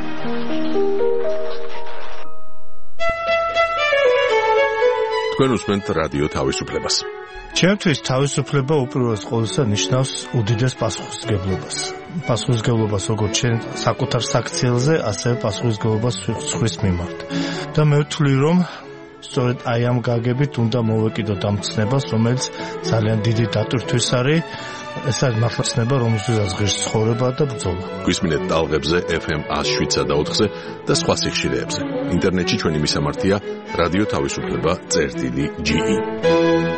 თქვენ უსმენთ რადიო თავისუფლებას. ჩემთვის თავისუფლება უპირველეს ყოვლისა ნიშნავს უდიდეს პასუხისმგებლობას. პასუხისმგებლობას როგორც ჩვენ საკუთარ საქციელზე, ასევე პასუხისმგებლობას სხვის მიმართ. და მე ვთვლი, რომ სწორედ აი ამ გაგებით უნდა მოვეკიდოთ ამ ცნებას, რომელიც ძალიან დიდი დატვირთვის არის. ეს არის მართლა ცნება, რომელსაც ღირს ცხოვრება და ბრძოლა. გვისმინეთ ტალღებზე ეფ ემ one oh seven და ოთხზე და სხვა სიხშირეებზე. ინტერნეტში ჩვენი მისამართია რადიო თავისუფლება წერტილი ჯი ი.